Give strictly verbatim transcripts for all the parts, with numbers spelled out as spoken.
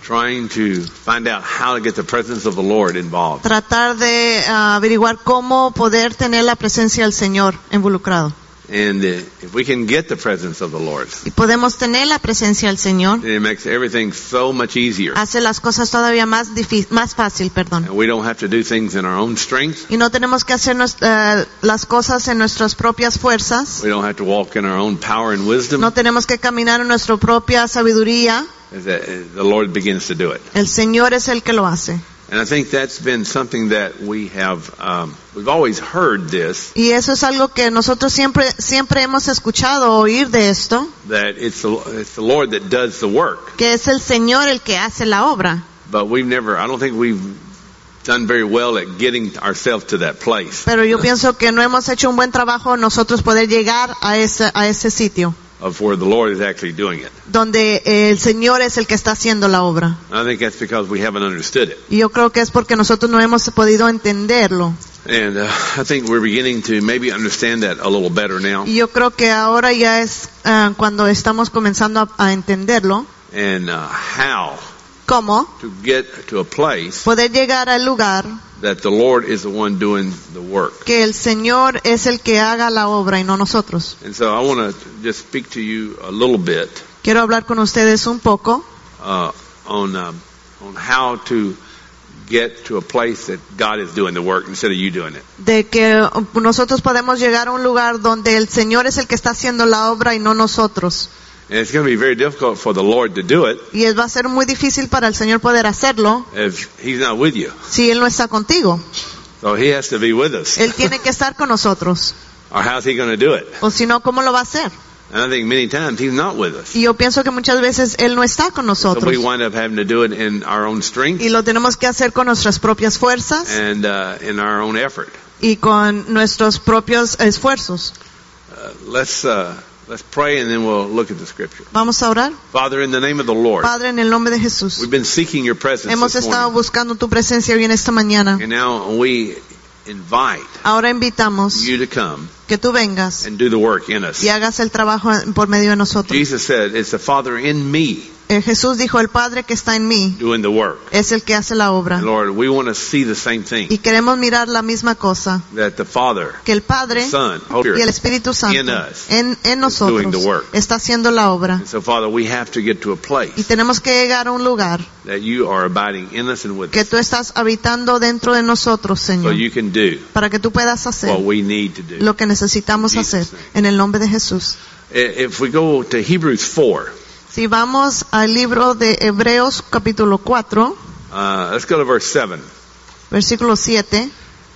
trying to find out how to get the presence of the Lord involved. Tratar de uh, averiguar cómo poder tener la presencia del Señor involucrado. And uh, if we can get the presence of the Lord, Y podemos tener la presencia del Señor. then it makes everything so much easier. Hace las cosas todavía más difícil, más fácil, perdón. And we don't have to do things in our own strength. Y no tenemos que hacer nuestra, las cosas en nuestras propias fuerzas. We don't have to walk in our own power and wisdom. No tenemos que caminar en nuestra propia sabiduría. As the, as the Lord begins to do it. El Señor es el que lo hace. And I think that's been something that we have, um, we've always heard this, Y eso es algo que nosotros siempre siempre hemos escuchado oír de esto, that it's the, it's the Lord that does the work. que es el Señor el que hace la obra. But we've never, I don't think we've done very well at getting ourselves to that place. Pero yo pienso que no hemos hecho un buen trabajo nosotros poder llegar a ese a ese sitio Of where the Lord is actually doing it. donde el Señor es el que está haciendo la obra. And I think that's because we haven't understood it. Y yo creo que es porque nosotros no hemos podido entenderlo. And uh, I think we're beginning to maybe understand that a little better now. Y yo creo que ahora ya es uh, cuando estamos comenzando a, a entenderlo. And uh, how ¿Cómo? to get to a place Poder llegar al lugar that the Lord is the one doing the work. que el Señor es el que haga la obra y no nosotros. And so I want to just speak to you a little bit Quiero hablar con ustedes un poco uh, on um, on how to get to a place that God is doing the work instead of you doing it. de que nosotros podemos llegar a un lugar donde el Señor es el que está haciendo la obra y no nosotros. And it's going to be very difficult for the Lord to do it Y es, va a ser muy difícil para el Señor poder hacerlo if He's not with you. si Él no está contigo. So He has to be with us. Él tiene que estar con nosotros. Or how's He going to do it? O si no, ¿cómo lo va a hacer? And I think many times He's not with us. Y yo pienso que muchas veces Él no está con So nosotros. we wind up having to do it in our own strength Y lo tenemos que hacer con nuestras propias fuerzas and uh, in our own effort. y con nuestros propios esfuerzos. Uh, let's uh, let's pray and then we'll look at the scripture. Vamos a orar. Father, in the name of the Lord, Padre, en el nombre de Jesús. we've been seeking your presence Hemos this estado morning. buscando tu presencia hoy en esta mañana. And now we invite Ahora invitamos you to come que tú vengas and do the work in us. y hagas el trabajo por medio de nosotros. Jesus said, it's the Father in me Eh, Jesús dijo, el Padre que está en mí doing the work. es el que hace la obra. And Lord, we want to see the same thing, Y queremos mirar la misma cosa, that the Father, que el Padre Son, Holy y el Spirit, Espíritu Santo in us en, en is doing nosotros the work. está haciendo la obra. And so Father, we have to get to a Y place tenemos que llegar a un lugar that you are abiding in us and with que us, tú estás habitando dentro de nosotros, so Señor, you can do para que tú puedas hacer what we need to do. lo que necesitamos In Jesus' hacer name. en el nombre de Jesús. If we go to Hebrews four, Si vamos al libro de Hebreos capítulo cuatro, uh, let's go to verse seven. versículo siete,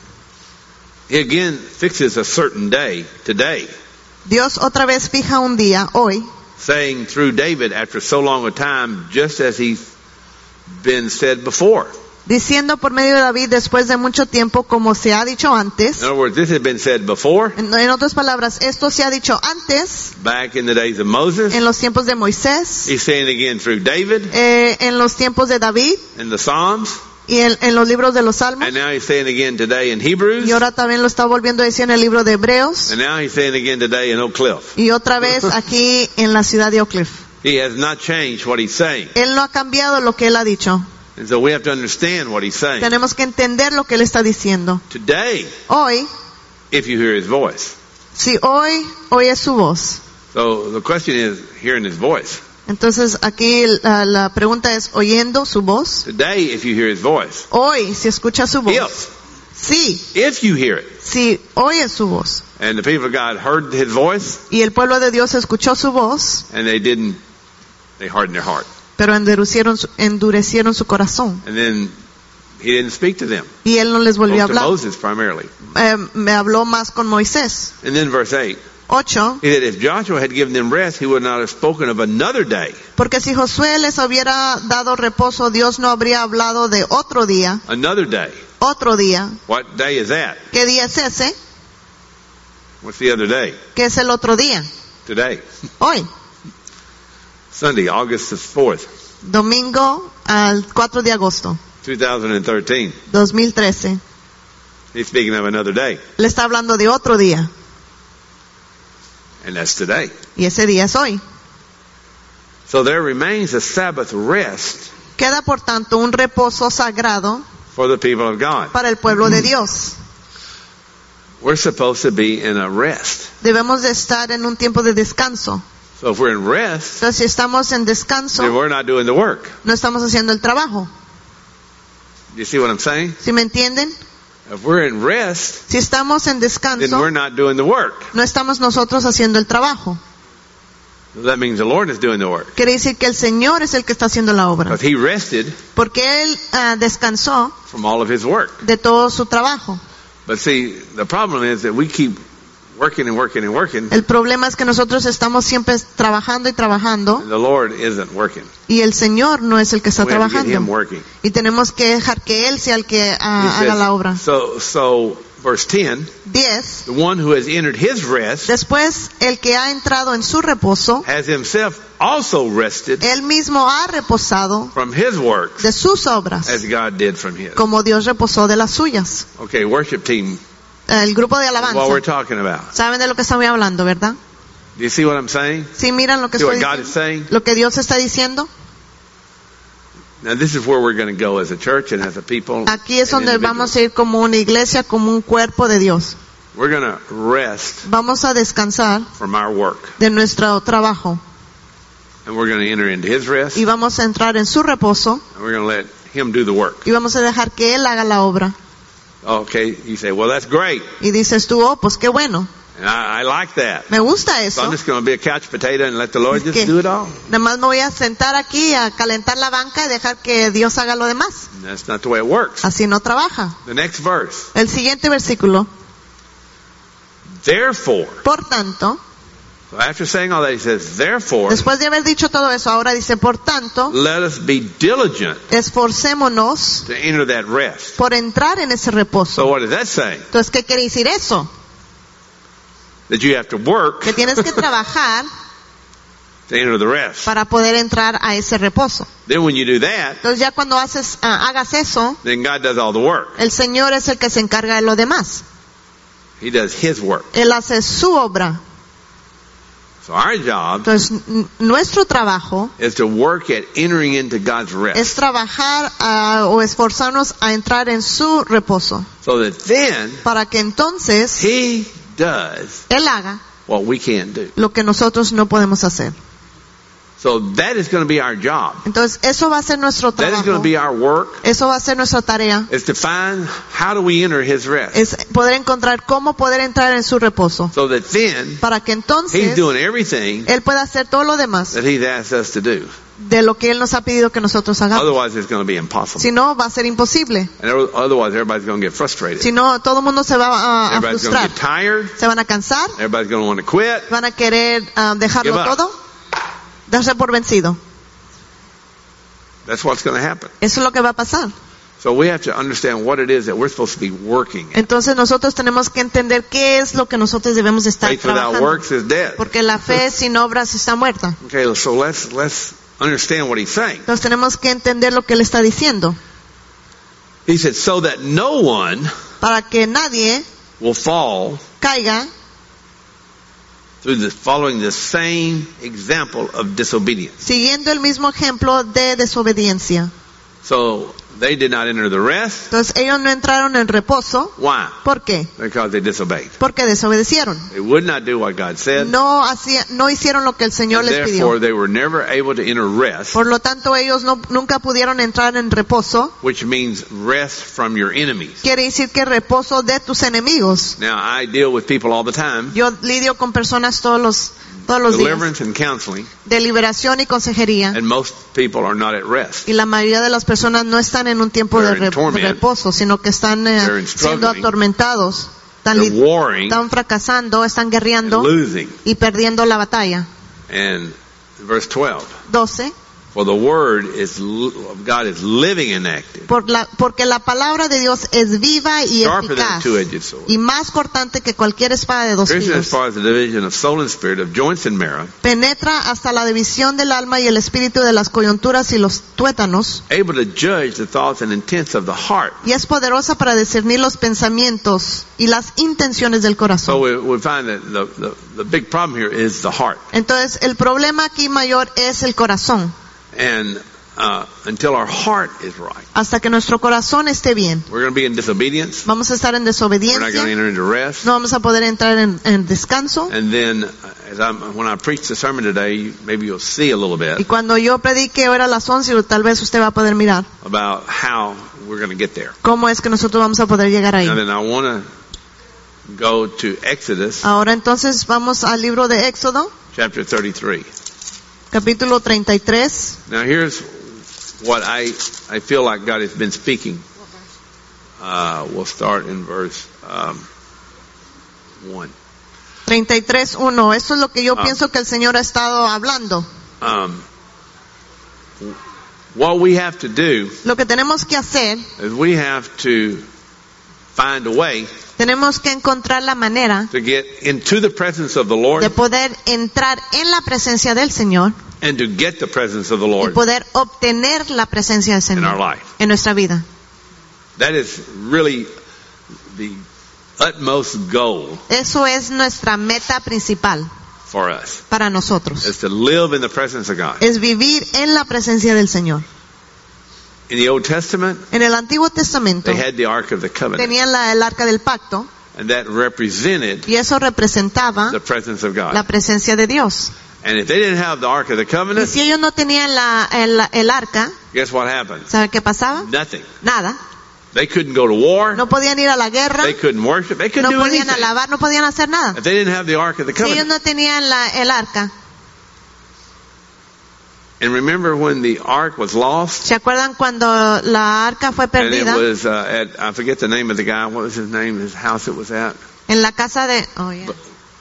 He again fixes a certain day, today, Dios otra vez fija un día, hoy, saying through David after so long a time, just as he's been said before. diciendo por medio de David después de mucho tiempo, como se ha dicho antes. In other words, this had been said before, En, en otras palabras, esto se ha dicho antes, back in the days of Moses. en los tiempos de Moisés, He's saying it again through David eh, en los tiempos de David in the Psalms, y en, en los libros de los Salmos. and now he's saying it again today in Hebrews, Y ahora también lo está volviendo a decir en el libro de Hebreos. and now he's saying it again today in Oak Cliff. Y otra vez aquí en la ciudad de Oak Cliff. He has not changed what he's saying. Él no ha cambiado lo que él ha dicho. And so we have to understand what he's saying. Tenemos que entender lo que él está diciendo. Today, Hoy, if you hear his voice. si hoy oyes su voz. So the question is hearing his voice. Entonces aquí la, la pregunta es, ¿oyendo su voz? Today, if you hear his voice. Hoy, si escucha su voz. If. Sí, If you hear it. si oyes su voz. And the people of God heard his voice, Y el pueblo de Dios escuchó su voz, and they didn't, they hardened their heart. pero endurecieron su, endurecieron su corazón. And then he didn't speak to them. Y él no les volvió a Spoke to hablar. Moses primarily. Eh, me habló más con Moisés. And then verse eight. Ocho. He said, if Joshua had given them rest, he would not have spoken of another day. Porque si Josué les hubiera dado reposo, Dios no habría hablado de otro día. Another day. Otro día. What day is that? ¿Qué día es ese? What's the other day? ¿Qué es el otro día? Today. Hoy. Sunday, August the fourth, Domingo al cuatro de agosto, two thousand thirteen. dos mil trece. He's speaking of another day. Le está hablando de otro día. And that's today. Y ese día es hoy. So there remains a Sabbath rest Queda por tanto un reposo sagrado for the people of God. para el pueblo de Dios. We're supposed to be in a rest. Debemos de estar en un tiempo de descanso. So if we're in rest, Entonces, si estamos en then descanso, we're not doing the work. no estamos haciendo el trabajo. You see what I'm saying? ¿Sí me entienden? If we're in rest, Si estamos en then descanso, we're not doing the work. no estamos nosotros haciendo el trabajo. That means the Lord is doing the work. Quiere decir que el Señor es el que está haciendo la obra. Because He rested Porque Él ah, descansó from all of His work. de todo su trabajo. But see, the problem is that we keep working and working and working, El problema es que nosotros estamos siempre trabajando y trabajando and the Lord isn't working. y el Señor no es el que está We have to get Him trabajando. working. Y tenemos que dejar que Él sea el que ah, He haga says- la obra. So, so verse ten, diez. the one who has entered His rest Después, el que ha entrado en su reposo, has himself also rested Él mismo ha reposado from His works de sus obras, as God did from His. como Dios reposó de las suyas. Okay, worship team, El grupo de what we're alabanza. talking about. ¿Saben de lo que estamos hablando, verdad? Do you see what I'm saying? ¿Sí miran lo que See estoy what God is diciendo? saying? Lo que Dios está diciendo. Now this is where we're going to go as a church and as a people. Aquí es and donde individuals. vamos a ir como una iglesia, como un cuerpo de Dios. We're going to rest Vamos a descansar from our work. de nuestro trabajo And we're going to enter into His rest. y vamos a entrar en su reposo And we're going to let Him do the work. y vamos a dejar que Él haga la obra. Okay, you say, well, that's great. Y dices tú, oh, pues qué bueno, And I, I like that. me gusta So eso. I'm just going to be a couch potato and let the Lord Es just que- do it all. Nada más me voy a sentar aquí a calentar la banca y dejar que Dios haga lo demás. And that's not the way it works. Así no trabaja. The next verse. El siguiente versículo. Therefore, Por tanto, so after saying all that, he says, therefore, después de haber dicho todo eso, ahora dice, por tanto, let us be diligent esforcémonos to enter that rest. por entrar en ese So reposo. what is that saying? Entonces, ¿qué quiere decir eso? That you have to work Que tienes que trabajar to enter the rest. para poder entrar a ese reposo. Then when you do that, Entonces ya cuando haces, ah, hagas eso, then God does all the work. el Señor es el que se encarga de lo demás. He does His work. Él hace su obra. So our job Entonces, n- nuestro trabajo is to work at entering into God's rest. es trabajar ah, o esforzarnos a entrar en su reposo, So that then para que entonces He does Él haga what we can't do. lo que nosotros no podemos hacer. So that is going to be our job. Entonces, eso va a ser nuestro That is going trabajo. to be our work, Eso va a ser nuestra tarea. is to find how do we enter His rest. Es poder encontrar cómo poder entrar en su reposo. So that then Para que He's entonces doing everything Él pueda hacer todo lo demás that He's asked us to do. de lo que Él nos ha pedido que nosotros hagamos. Otherwise it's going to be impossible. Si no, va a ser imposible. And otherwise everybody's going to get frustrated. Si no, todo el mundo se va a, a Everybody's going to frustrar. get tired. Se van a cansar, Everybody's going to want to quit. van a querer ah, dejarlo Give up. todo, darse por vencido. That's what's going to happen. Eso es lo que va a pasar. So we have to understand what it is that we're supposed to be working at. Entonces nosotros tenemos que entender qué es lo que nosotros debemos estar Faith without trabajando. works is dead. Porque la fe sin obras está muerta. Okay, so let's let's understand what he's saying. Entonces tenemos que entender lo que Él está diciendo. He said, so that no one Para que nadie will fall caiga through the following the same example of disobedience. siguiendo el mismo ejemplo de desobediencia. So they did not enter the rest. Entonces ellos no entraron en reposo. Why? ¿Por qué? Because they disobeyed. Porque desobedecieron. They would not do what God said. No hacía, no hicieron lo que el Señor And les therefore, pidió. they were never able to enter rest, Por lo tanto, ellos no, nunca pudieron entrar en reposo. which means rest from your enemies. Quiere decir que reposo de tus enemigos. Now, I deal with people all the time, Yo lidio con personas todos los, todos los días deliverance and counseling, de liberación y consejería. and most people are not at rest. Y la mayoría de las personas no están en un tiempo de, They're in re- torment. de reposo, sino que están eh, They're in siendo struggling. atormentados. Están, They're li- warring están fracasando, están and guerreando losing. y perdiendo la batalla. And verse twelve, doce. for the word is li- of God is living and active, Por la, porque la palabra de Dios es viva y sharper than a eficaz two-edged sword, y más cortante que cualquier espada de dos piercing as filos. far as the division of soul and spirit, of joints and marrow, Penetra hasta la división del alma y el espíritu de las coyunturas y los tuétanos, able to judge the thoughts and intents of the heart. y es poderosa para discernir los pensamientos y las intenciones del So corazón. we, we find that the, the, the big problem here is the heart. Entonces, el problema aquí mayor es el corazón. And uh, until our heart is right. hasta que nuestro corazón esté bien. We're going to be in disobedience. Vamos a estar en We're not going to desobediencia, enter into rest. no vamos a poder entrar en, en descanso. And then, uh, as I'm, when I preach the sermon today, you- maybe you'll see a little Y bit cuando yo predique ahora a las once, tal vez usted va a poder mirar about how we're going to get there. cómo es que nosotros vamos a poder llegar ahí. And then I want to go to Exodus Ahora entonces vamos al libro de Éxodo, chapter thirty-three. capítulo treinta y tres. Now here's what I I feel like God has been speaking. Uh, we'll start in verse um, one. treinta y tres, uno. Esto es lo que yo Ah. pienso que el Señor ha estado hablando. Um, what we have to do Lo que tenemos que hacer, is we have to find a way tenemos que encontrar la manera to get into the presence of the Lord de poder entrar en la presencia del Señor and to get the presence of the y Lord poder obtener la presencia del in our Señor life. en nuestra vida. That is really the utmost goal Eso es nuestra meta principal for us, para nosotros. is to live in the presence of God. Es vivir en la presencia del Señor. In the Old Testament, En el Antiguo Testamento they had the Ark of the Covenant, tenían la, el arca del pacto and that represented y eso representaba the presence of God. la presencia de Dios. And if they didn't have the Ark of the Y Covenant, si ellos no tenían la, el, el arca, guess what happened? ¿sabe qué pasaba? Nothing. Nada. They couldn't go to war. No podían ir a la guerra, They couldn't worship. They couldn't no do podían anything. alabar, no podían hacer nada. If they didn't have the Ark of the Si ellos Covenant. no tenían la, el arca. And remember when the Ark was lost? ¿Se acuerdan cuando la arca fue And it perdida? was uh, at, I forget the name of the guy. What was his name? His house it was at? En la casa de... Oh, yeah.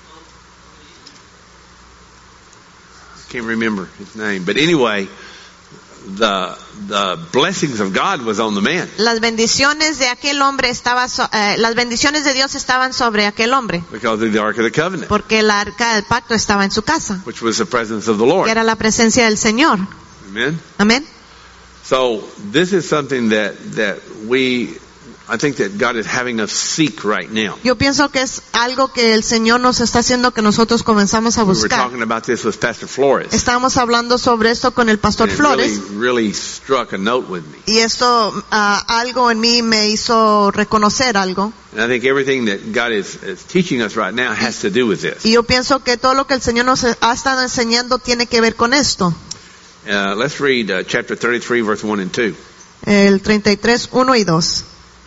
Can't remember his name. But anyway, the the blessings of God was on the man Las bendiciones de aquel hombre estaba, so- eh, las bendiciones de Dios estaban sobre aquel hombre, because of the Ark of the Covenant, porque el arca del pacto estaba en su casa, which was the presence of the que Lord. era la presencia del Señor. Amen. Amén. So this is something that that we, I think that God is having us seek right now. Yo pienso que es algo que el Señor nos está haciendo que nosotros comenzamos a We were buscar. talking about this with Pastor Flores. Estábamos hablando sobre esto con el pastor And it Flores really, really struck a note with me. y esto ah, algo en mí me hizo reconocer algo. And I think everything that God is, is teaching us right now has to do with this. Y yo pienso que todo lo que el Señor nos ha estado enseñando tiene que ver con esto. Uh, let's read uh, chapter thirty-three, verse one and two. El treinta y tres, uno y dos.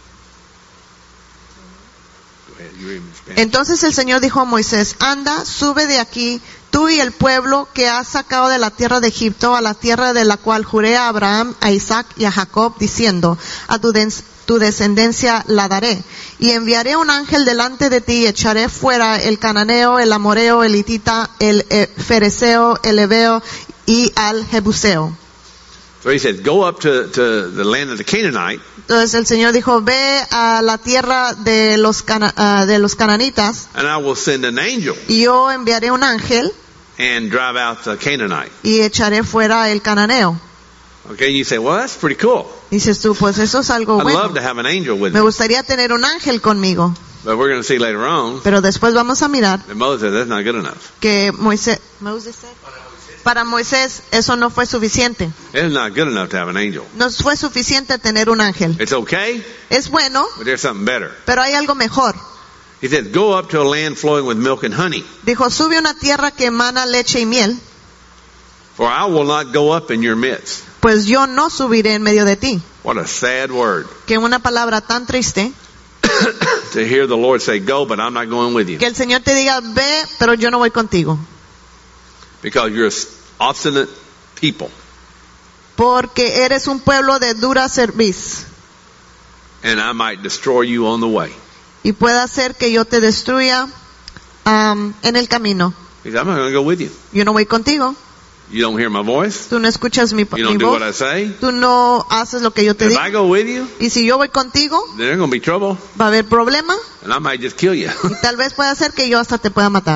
Go ahead, you read them in Spanish. Entonces el Señor dijo a Moisés, anda, sube de aquí, tú y el pueblo que has sacado de la tierra de Egipto, a la tierra de la cual juré a Abraham, a Isaac y a Jacob, diciendo, a tu, des- tu descendencia la daré. Y enviaré un ángel delante de ti y echaré fuera el cananeo, el amoreo, el hitita, el eh, fereceo, el heveo y al jebuseo. So he said, go up to, to the land of the Canaanite, Entonces el Señor dijo, ve a la tierra de los, cana- ah, de los cananitas and I will send an angel y yo enviaré un ángel and drive out the Canaanite. y echaré fuera el cananeo. Okay, and you say, well, that's pretty cool. Dices tú, pues eso es algo I'd bueno. love to have an angel with Me me. gustaría tener un ángel conmigo. But we're going to see later on Pero después vamos a mirar that Moses said, that's not good enough. que Moisés, para Moisés eso no fue suficiente. It's not good enough to have an angel. No fue suficiente tener un ángel. It's okay, Es bueno, but there's something better. pero hay algo mejor. He says, go up to a land flowing with milk and honey, Dijo, sube a una tierra que emana leche y miel, for I will not go up in your midst. pues yo no subiré en medio de ti. What a sad word Que una palabra tan triste, to hear the Lord say, go, but I'm not going with you. que el Señor te diga, ve, pero yo no voy contigo. Because you're obstinate people. Porque eres un pueblo de dura cerviz. And I might destroy you on the way. Y puede hacer que yo te destruya um, en el camino. He said, I'm not going to go with you. Yo no voy contigo. You don't hear my voice. Tú no escuchas mi, You mi don't do what I voz. say. Tú no haces lo que yo te If digo. I go with you, Y si yo voy contigo, then there's going to be trouble. va a haber problema. And I might just kill you. Y tal vez pueda ser que yo hasta te pueda matar.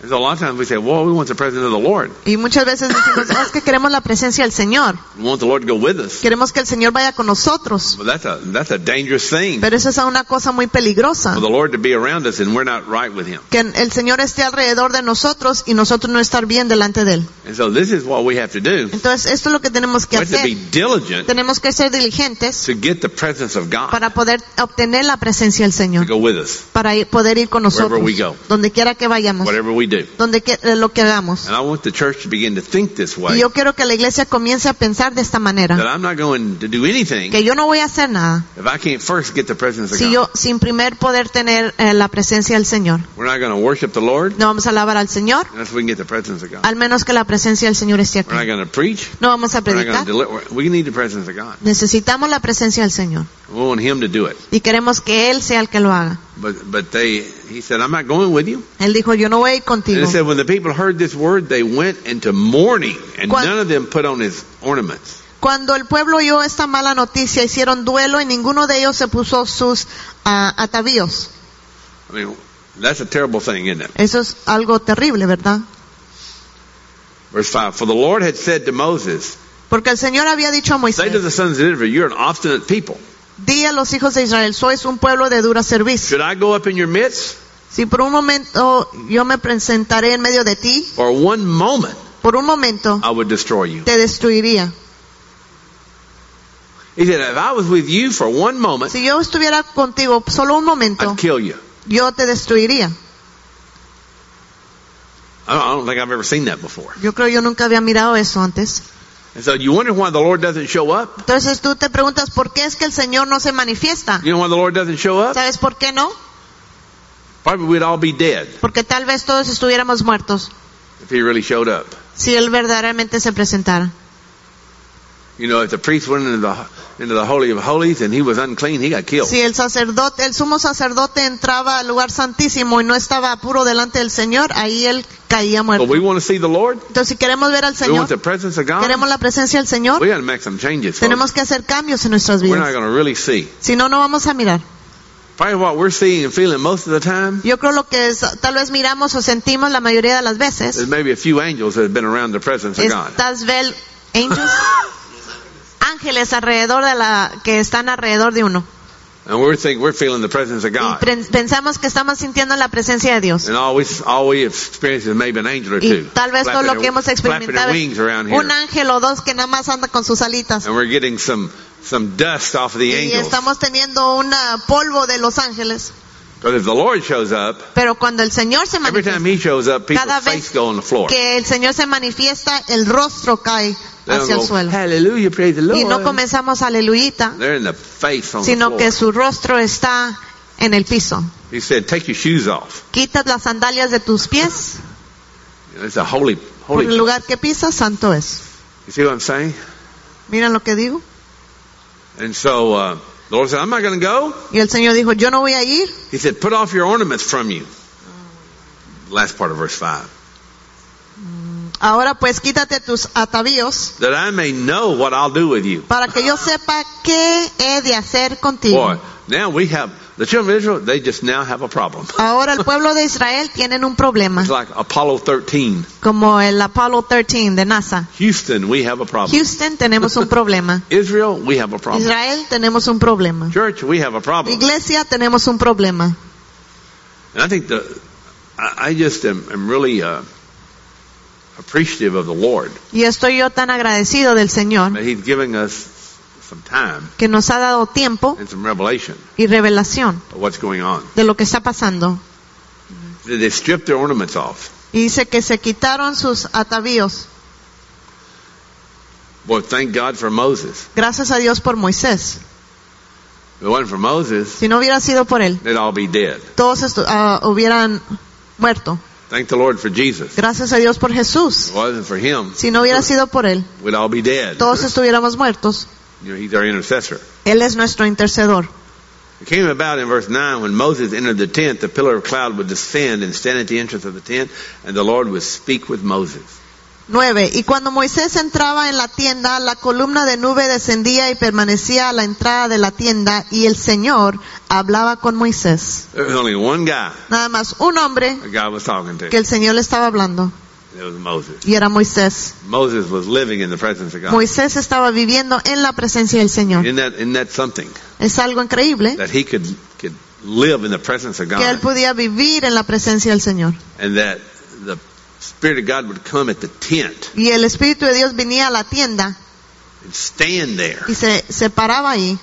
And so a lot of times we say, well, we want the presence of the Lord. Y muchas veces decimos, "Oh, es que queremos la presencia del Señor. We want the Lord to go with us. Queremos que el Señor vaya con nosotros." But that's a, that's a dangerous thing. Pero esa es una cosa muy peligrosa. For the Lord to be around us and we're not right with Him. Que el Señor esté alrededor de nosotros y nosotros no estar bien delante de Él. And so this is what we have to do. Entonces, esto es lo que tenemos que We have to be hacer. diligent Tenemos que ser diligentes to get the presence of God para poder obtener la presencia del to Señor. go with us, Para ir- poder ir con nosotros. Wherever we go. Donde quiera que vayamos. whatever we do. Donde que, lo que hagamos. And I want the church to begin to think this Y way, yo quiero que la iglesia comience a pensar de esta that manera. I'm not going to do anything Que yo no voy a hacer nada if I can't first get the presence of si God. yo, sin primer poder tener eh, la presencia del Señor. We're not going to worship the Lord No vamos a alabar al Señor, unless we can get the presence of God. al menos que la presencia del Señor esté We're not aquí. going to preach. No vamos a We're not going to predicar. deliver. We need the presence of God. Necesitamos la presencia del Señor. We want Him to do it. Y queremos que Él sea el que lo haga. But but they, He said, I'm not going with you. Él dijo, yo no voy a ir And contigo. it said, when the people heard this word, they went into mourning, and Cuan- none of them put on his ornaments. Cuando el pueblo oyó esta mala noticia, hicieron duelo y ninguno de ellos se puso sus ah, atavíos. I mean, that's a terrible thing, isn't it? Eso es algo terrible, ¿verdad? Verse five, for the Lord had said to Moses, Porque el Señor había dicho a say to Moisés, the sons of Israel, you're an obstinate people. di a los hijos de Israel, sois un pueblo de dura servicio. Should I go up in your midst? Si por un momento yo me presentaré en medio de ti, For one moment, por un momento I would destroy you. te destruiría. He said, if I was with you for one moment, Si yo estuviera contigo solo un momento, I'd kill you. yo te destruiría. I don't, I don't think I've ever seen that before. Yo creo yo nunca había mirado eso antes. And so you wonder why the Lord doesn't show up? Entonces tú te preguntas, ¿por qué es que el Señor no se manifiesta? You know why the Lord doesn't show up? ¿Sabes por qué no? Probably we'd all be dead Porque tal vez todos estuviéramos muertos if He really showed up. si Él verdaderamente se presentara. You know, if the priest went into the into the Holy of Holies and he was unclean, he got killed. Si el sacerdote, el sumo sacerdote entraba al lugar santísimo y no estaba puro delante del Señor, ahí él caía muerto. But we want to see the Lord. Entonces, si queremos ver al We Señor, want the presence of God. queremos la presencia del Señor, We got to make some changes. folks. tenemos que hacer cambios en nuestras We're not vidas. going to really see. Si no, no vamos a mirar. Probably what we're seeing and feeling most of the time Yo creo lo que es, tal vez miramos o sentimos la mayoría de las veces is maybe a few angels that have been around the presence of es God. tal vez angels, ángeles alrededor de la que están alrededor de uno. And we're thinking we're feeling the presence of Y God. pre- pensamos que estamos sintiendo la presencia de Dios. And all we all we have experienced is maybe an angel or Y two tal vez todo flapping lo their- que hemos flapping their experimentado wings es around here. un ángel o dos que nada más anda con sus alitas. And we're getting some some dust off of the Y angels. estamos teniendo un polvo de los ángeles. But if the Lord shows up, Pero cuando el Señor se every time manifiesta, He shows up, people's cada vez face go on the floor. que el Señor se manifiesta, el rostro cae They don't hacia el go, suelo. Hallelujah, praise the Lord. Y no comenzamos aleluyita, They're in the face on the sino floor. que su rostro está en el piso. He said, take your shoes off. Quitas las sandalias de tus pies, It's a holy, por holy. el lugar que pisas, santo es. You see what I'm saying? ¿Miran lo que digo? And so uh, the Lord said, I'm not going to go. Y el Señor dijo, yo no voy a ir. He said, put off your ornaments from you. Last part of verse five. Ahora pues quítate tus atavíos That I may know what I'll do with you. para que yo sepa qué he de hacer contigo. Boy, now we have, the children of Israel, they just now have a problem. Ahora el pueblo de Israel tienen un problema, It's like Apollo thirteen. como el Apollo trece de NASA. Houston, we have a problem. Houston, tenemos un problema. Israel, we have a problem. Israel, tenemos un problema. Church, we have a problem. Iglesia, tenemos un problema. And I think the, I, I just am, am really uh, appreciative of the Lord Y estoy yo tan agradecido del Señor that He's giving us some time que nos ha dado tiempo and some revelation y revelación of what's going on. de lo que está pasando. They stripped their ornaments off. Y dice que se quitaron sus atavíos. Boy, thank God for Moses. Gracias a Dios por Moisés. If it wasn't for Moses, Si no hubiera sido por él, they'd all be dead. todos estu- ah, hubieran muerto. Thank the Lord for Jesus. Gracias a Dios por Jesús. If it wasn't for Him, Si no hubiera sido por él, we'd all be dead. todos estuviéramos muertos. You know, He's our intercessor. Él es nuestro intercedor. It came about in verse nine, when Moses entered the tent, the pillar of cloud would descend and stand at the entrance of the tent, and the Lord would speak with Moses. nueve. Y cuando Moisés entraba en la tienda, la columna de nube descendía y permanecía a la entrada de la tienda, y el Señor hablaba con Moisés. There was only one guy Nada más un hombre that God was talking to. que el Señor le estaba hablando, It was Moses. y era Moisés. Moses was living in the presence of God. Moisés estaba viviendo en la presencia del Señor. Isn't that, isn't that something? Es algo increíble That he could, could live in the presence of que él God. podía vivir en la presencia del Señor. And that the Spirit of God would come at the tent Y el Espíritu de Dios venía a la tienda and stand there. y se, se paraba ahí,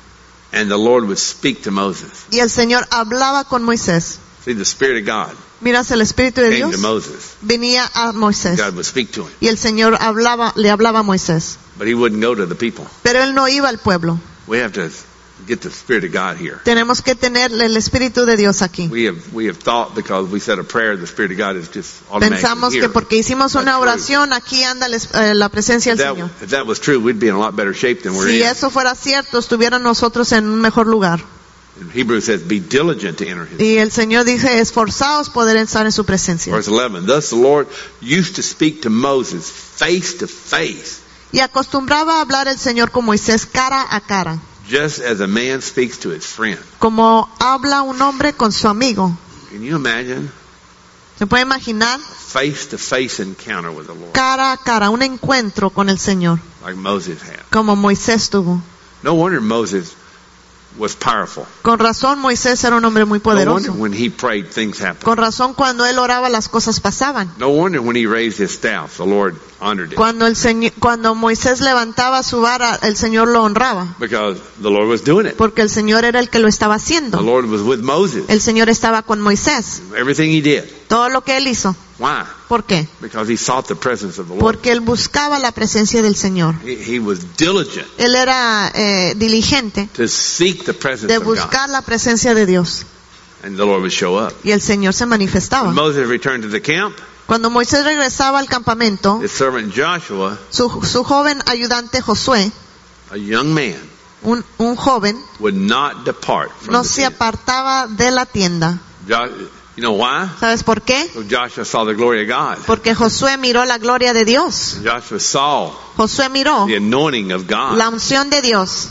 And the Lord would speak to Moses. y el Señor hablaba con Moisés. See, the Spirit of God Miras, el Espíritu de came Dios to Moses. venía a Moisés, God would speak to him. y el Señor hablaba, le hablaba a Moisés. But he wouldn't go to the people. Pero él no iba al pueblo. We have to get the Spirit of God here. Tenemos que tener el Espíritu de Dios aquí. We have we have thought because we said a prayer, the Spirit of God is just automatically Pensamos here. que porque hicimos una That's true. oración, aquí anda el es- eh, la presencia If del that, Señor. if that was true, we'd be in a lot better shape than we're Si in. eso fuera cierto, estuvieran nosotros en un mejor lugar. And Hebrews says, "Be diligent to enter His." Y el Señor dice, esforzaos poder estar en su presencia. Verse eleven. Thus the Lord used to speak to Moses face to face, Y acostumbraba a hablar el Señor con Moisés cara a cara, just as a man speaks to his friend. como habla un hombre con su amigo. Can you imagine ¿Se puede imaginar? face to face encounter with the Lord Cara a cara, un encuentro con el Señor, like Moses had? como Moisés tuvo. No wonder Moses was powerful. Con razón Moisés era un hombre muy No wonder poderoso. when he prayed, things happened. Con razón cuando él oraba las cosas pasaban. No wonder when he raised his staff, the Lord honored it. Cuando el Señor, cuando Moisés levantaba su vara, el Señor lo honraba, Because the Lord was doing it. porque el Señor era el que lo estaba The haciendo. Lord was with Moses. El Señor estaba con Moisés. Everything he did. Todo lo que él hizo. Why? ¿Por qué? Because he sought the presence of the Lord. Porque él buscaba la presencia del Señor. He, he was diligent Él era eh, diligente to seek the presence de of God. buscar la presencia de Dios. And the Lord would show up. Y el Señor se When manifestaba. Moses returned to the camp, Cuando Moisés regresaba al campamento, his servant Joshua, su, su joven ayudante Josué, a young man, un, un joven, would not depart from no the se tent. apartaba de la tienda. Jo- you know why? ¿Sabes por qué? So Joshua saw the glory of God. Porque Josué miró la gloria de Dios. Joshua saw Josué miró the anointing of God la unción de Dios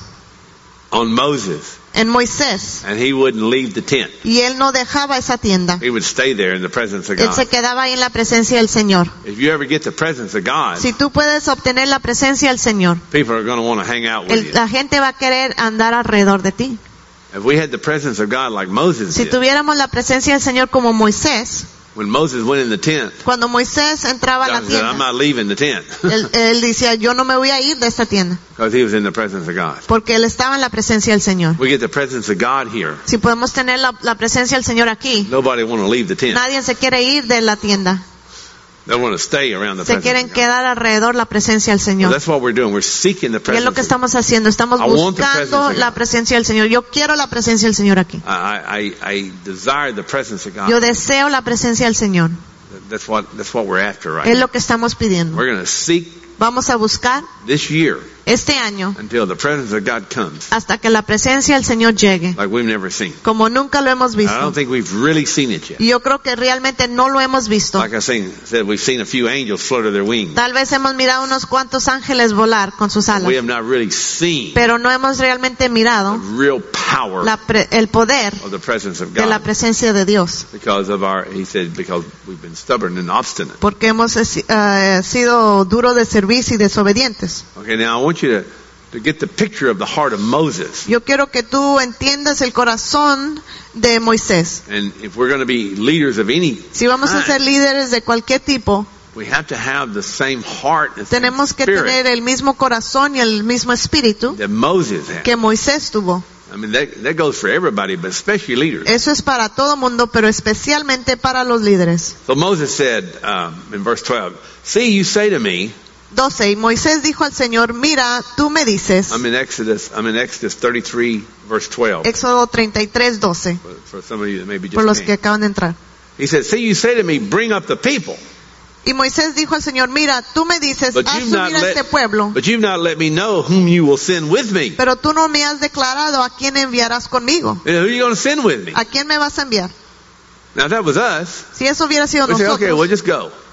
on Moses, en Moisés, and he wouldn't leave the tent. y él no dejaba esa tienda. He would stay there in the presence of Él se God. quedaba ahí en la presencia del Señor. If you ever get the presence of God, Si tú puedes obtener la presencia del Señor, people are going to want to hang out with el- you. la gente va a querer andar alrededor de ti. If we had the presence of God like Moses Si did, tuviéramos la presencia del Señor como Moisés, when Moses went in the tent, cuando Moisés entraba a la God said, "I'm tienda, not leaving the tent," él, él decía, yo no me voy a ir de esta tienda, because he was in the presence of God. porque él estaba en la presencia del Señor. We get the presence of God here. Si podemos tener la, la presencia del Señor aquí, Nobody want to leave the tent. nadie se quiere ir de la tienda. They want to stay around the Se presence quieren of God. quedar alrededor la presencia del Well, Señor. that's what we're doing. We're seeking the Y es presence. lo que of God. estamos haciendo. Estamos I want the presence buscando of God. la presencia del Señor. Yo quiero la presencia del Señor aquí. I, I, I desire the presence of God. Yo deseo la presencia del Señor. That's what that's what we're after right Es now. lo que estamos pidiendo. We're going to seek Vamos a buscar this year este año until the presence of God comes hasta que la presencia del Señor llegue, like we've never seen. como nunca lo hemos I don't visto. think we've really seen it yet. Y yo creo que realmente no lo hemos visto. Like I seen, said, we've seen a few angels flutter their wings. Tal vez hemos mirado unos cuantos ángeles volar con sus alas, We have not really seen pero no hemos realmente the mirado real power la pre- el poder of the presence of de la God presencia de Dios. because of our, he said, because we've been stubborn and obstinate. Porque hemos eh, sido duros de servicio y desobedientes. Okay, now I want you to, to get the picture of the heart of Moses. Yo quiero que tú entiendas el corazón de Moisés. And if we're going to be leaders of any Si vamos a ser kind, líderes de cualquier tipo, we have to have the same heart and same tenemos que spirit tener el mismo corazón y el mismo espíritu that Moses had. que Moisés tuvo. I mean, that, that goes for everybody, but especially leaders. Eso es para todo mundo, pero especialmente para los líderes. So Moses said um, in verse twelve, "See, you say to me," doce. Y Moisés dijo al Señor, mira, tú me dices, I'm in Exodus, I'm in Exodus thirty-three, verse twelve. Éxodo treinta y tres, doce, For, for some of you that maybe por just los came. que acaban de entrar. He said, "See, you say to me, bring up the people, Y Moisés dijo al Señor, mira, tú me dices, but haz you've not subir a este let, pueblo, but you've not let me know whom you will send with me. pero tú no me has declarado a quién enviarás conmigo. You know, who are you going to send with me?" ¿A quién me vas a enviar? Now, if that was us, Si eso hubiera sido we say, "Okay, nosotros, well, just go."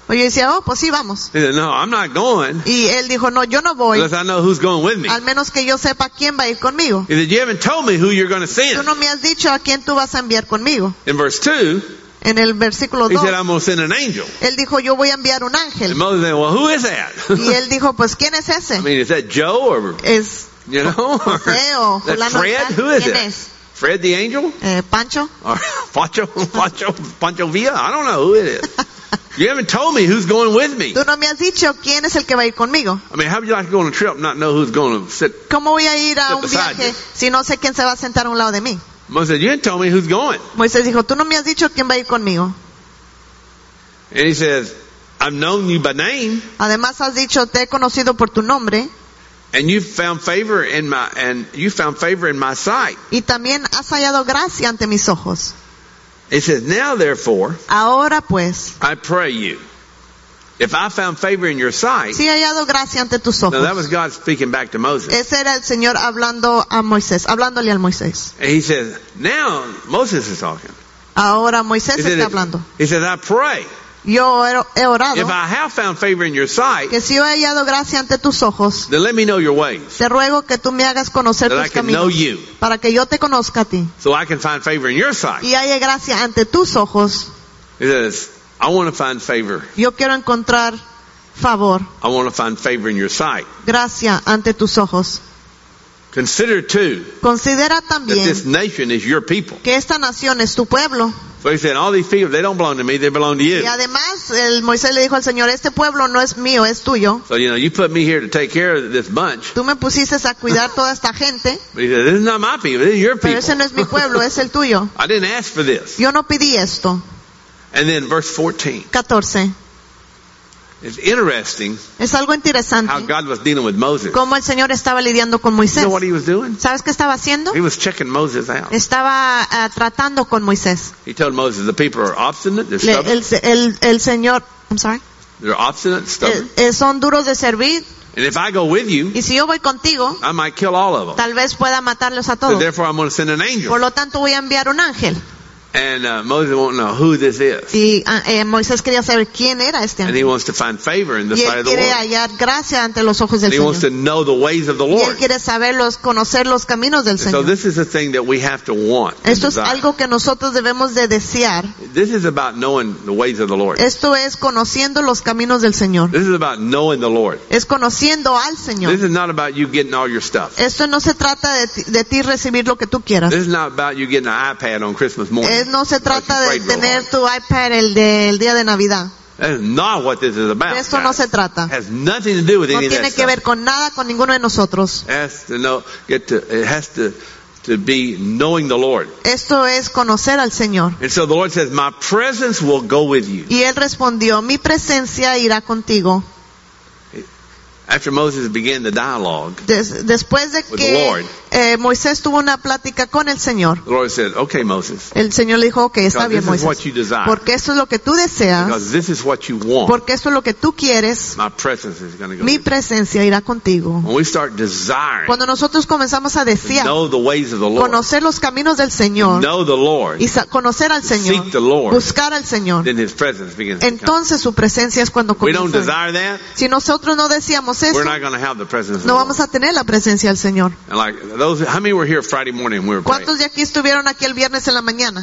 O yo decía, oh, pues sí, vamos. He said, no, I'm not going Y él dijo, no, yo no voy, unless I know who's going with me. al menos que yo sepa quién va a ir conmigo. He said, you haven't told me who you're going to Tú send. no me has dicho a quién tú vas a enviar conmigo. In verse two, En el versículo he dos, said, I'm going to send an angel. él dijo, yo voy a enviar un And ángel. Moses said, well, who is that? Y él dijo, pues, ¿quién es I ese? mean, is that Joe or, ¿Es you know, or José o that fulano de Fred? tal? Who is ¿Quién it? es? Fred the angel? Eh, ¿Pancho? Or Pancho, Pancho, Pancho Villa? I don't know who it is. You haven't told me who's going with me. Tú no me has dicho quién es el que va a ir conmigo. I mean, how would you like to go on a trip and not know who's going to sit? ¿Cómo voy a ir a Sit un beside viaje you. si no sé quién se va a sentar a un lado de mí? Moses said, you didn't tell me who's going. Moisés dijo, tú no me has dicho quién va a ir conmigo. And he says, I've known you by name, Además has dicho, te he conocido por tu nombre and you found favor in my and you found favor in my sight. y también has hallado gracia ante mis ojos. He says, now therefore, Ahora pues, I pray you, if I found favor in your sight. sí he hallado gracia ante tus Now that was ojos. God speaking back to Moses. Ese era el Señor hablando a Moisés, hablándole al Moisés. And he says, now Moses is talking. Ahora Moisés He said, está hablando. he says, I pray, Yo he he orado if I have found favor in your sight, que si yo he hallado gracia ante tus ojos, then let me know your ways, te ruego que tú me hagas conocer that I tus can know caminos, you, para que yo te conozca a ti so I can find favor in your sight. y haya gracia ante tus ojos. He says, I want to find favor. Yo quiero encontrar favor, I want to find favor in your sight. gracia ante tus ojos. Consider too Considera that también this nation is your people. que esta nación es tu pueblo. So he said, all these people, they don't belong to me, they belong to you. Y además, el Moisés le dijo al Señor, este pueblo no es mío, es tuyo. So, you know, you put me here to take care of this bunch. Tú me pusiste a cuidar toda esta gente, But he said, this is not my people, this is your pero people. ese no es mi pueblo, es el tuyo. I didn't ask for this. Yo no pedí esto. And then verse fourteen. catorce. It's interesting Es algo how interesante God was dealing with Moses. cómo el Señor estaba lidiando con You Moisés. know what he was doing? ¿Sabes qué estaba haciendo? He was checking Moses out. Estaba ah, tratando con Moisés. He told Moses, the people are obstinate, they're Le- stubborn, el, el, el Señor, I'm sorry, they're obstinate, stubborn. eh, eh, son duros de servir And if I go with you, y si yo voy contigo, I might kill all of them. tal vez pueda matarlos a So todos. therefore I'm going to send an Por angel. lo tanto voy a enviar un ángel. And uh, Moses won't know who this is. Y ah, eh, Moisés quería saber quién era este And he ángel. wants to find favor in the Y sight él of the quiere Lord. hallar gracia ante los ojos del And he wants to Señor. know the ways of the Y él Lord. quiere saberlos, conocer los caminos del So Señor. this is the thing that we have to want. and Esto es desire. algo que nosotros debemos de desear. This is about knowing the ways of the Lord. Esto es conociendo los caminos del Señor. This is about knowing the Lord. Es conociendo al Señor. This is not about you getting all your stuff. Esto no se trata de ti, de ti recibir lo que tú quieras. This is not about you getting an iPad on Christmas morning. Es, no se because trata you de prayed real tener hard. tu iPad el del día de Navidad. That is not what this is about. De esto no guys. se trata. It has nothing to do with No any of tiene that que stuff. ver con nada con ninguno de nosotros. It has to know, get to, it has to, to be knowing the Lord. Esto es conocer al Señor. And so the Lord says, my presence will go with you. Y él respondió, mi presencia irá contigo. After Moses began the dialogue, Des- después de With the Lord. que eh, Moisés tuvo una plática con el Señor, the Lord said, okay, Moses, el Señor le dijo, ok, está because bien, this is what Moisés. you desire, Porque esto es lo que tú deseas, because this is what you want, porque esto es lo que tú quieres, my presence is going to go mi with you. presencia irá contigo. When we start desiring Cuando nosotros comenzamos a to desear, know the ways of the Lord, conocer los caminos del Señor, know the Lord, y sa- conocer al Señor, seek the Lord, buscar al Señor, then His presence begins to come. entonces su presencia es cuando If we don't comienza. desire that, Si nosotros no deseamos eso, we're not going to have the presence of the no Lord. vamos a tener la presencia del Señor. And like those, how many were here Friday morning? We were praying. ¿Cuántos de aquí estuvieron aquí el viernes en la mañana?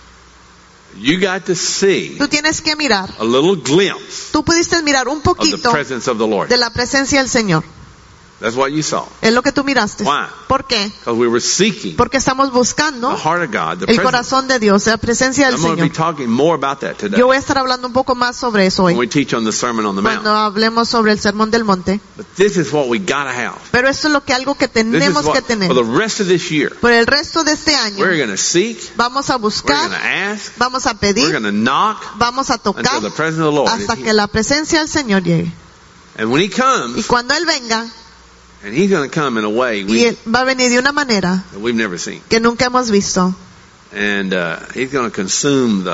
You got to see Tú tienes que mirar, a little glimpse tú pudiste mirar un of the poquito presence of the Lord. de la presencia del Señor. That's what you saw. Es lo que tú miraste. Why? ¿Por qué? Because we were seeking Porque estamos buscando the heart of God, the el presence. corazón de Dios, la presencia del I'm going to be Señor. talking more about that today Yo voy a estar hablando un poco más sobre eso when hoy, we teach on the Sermon on the Mount. cuando hablemos sobre el sermón del monte. But this is what we got to have. Pero esto es lo que algo que This is tenemos what, que tener. for the rest of this year, Por el resto de este año we're going to seek, vamos a we're going buscar, to ask, vamos a we're pedir, going to knock vamos a tocar until the presence of the Lord is hasta here. que la presencia del Señor llegue. And when He Y comes, cuando Él venga, and He's going to come in a way y we, Él va a venir de una manera that we've never seen. que nunca hemos visto. And uh, He's going to consume the,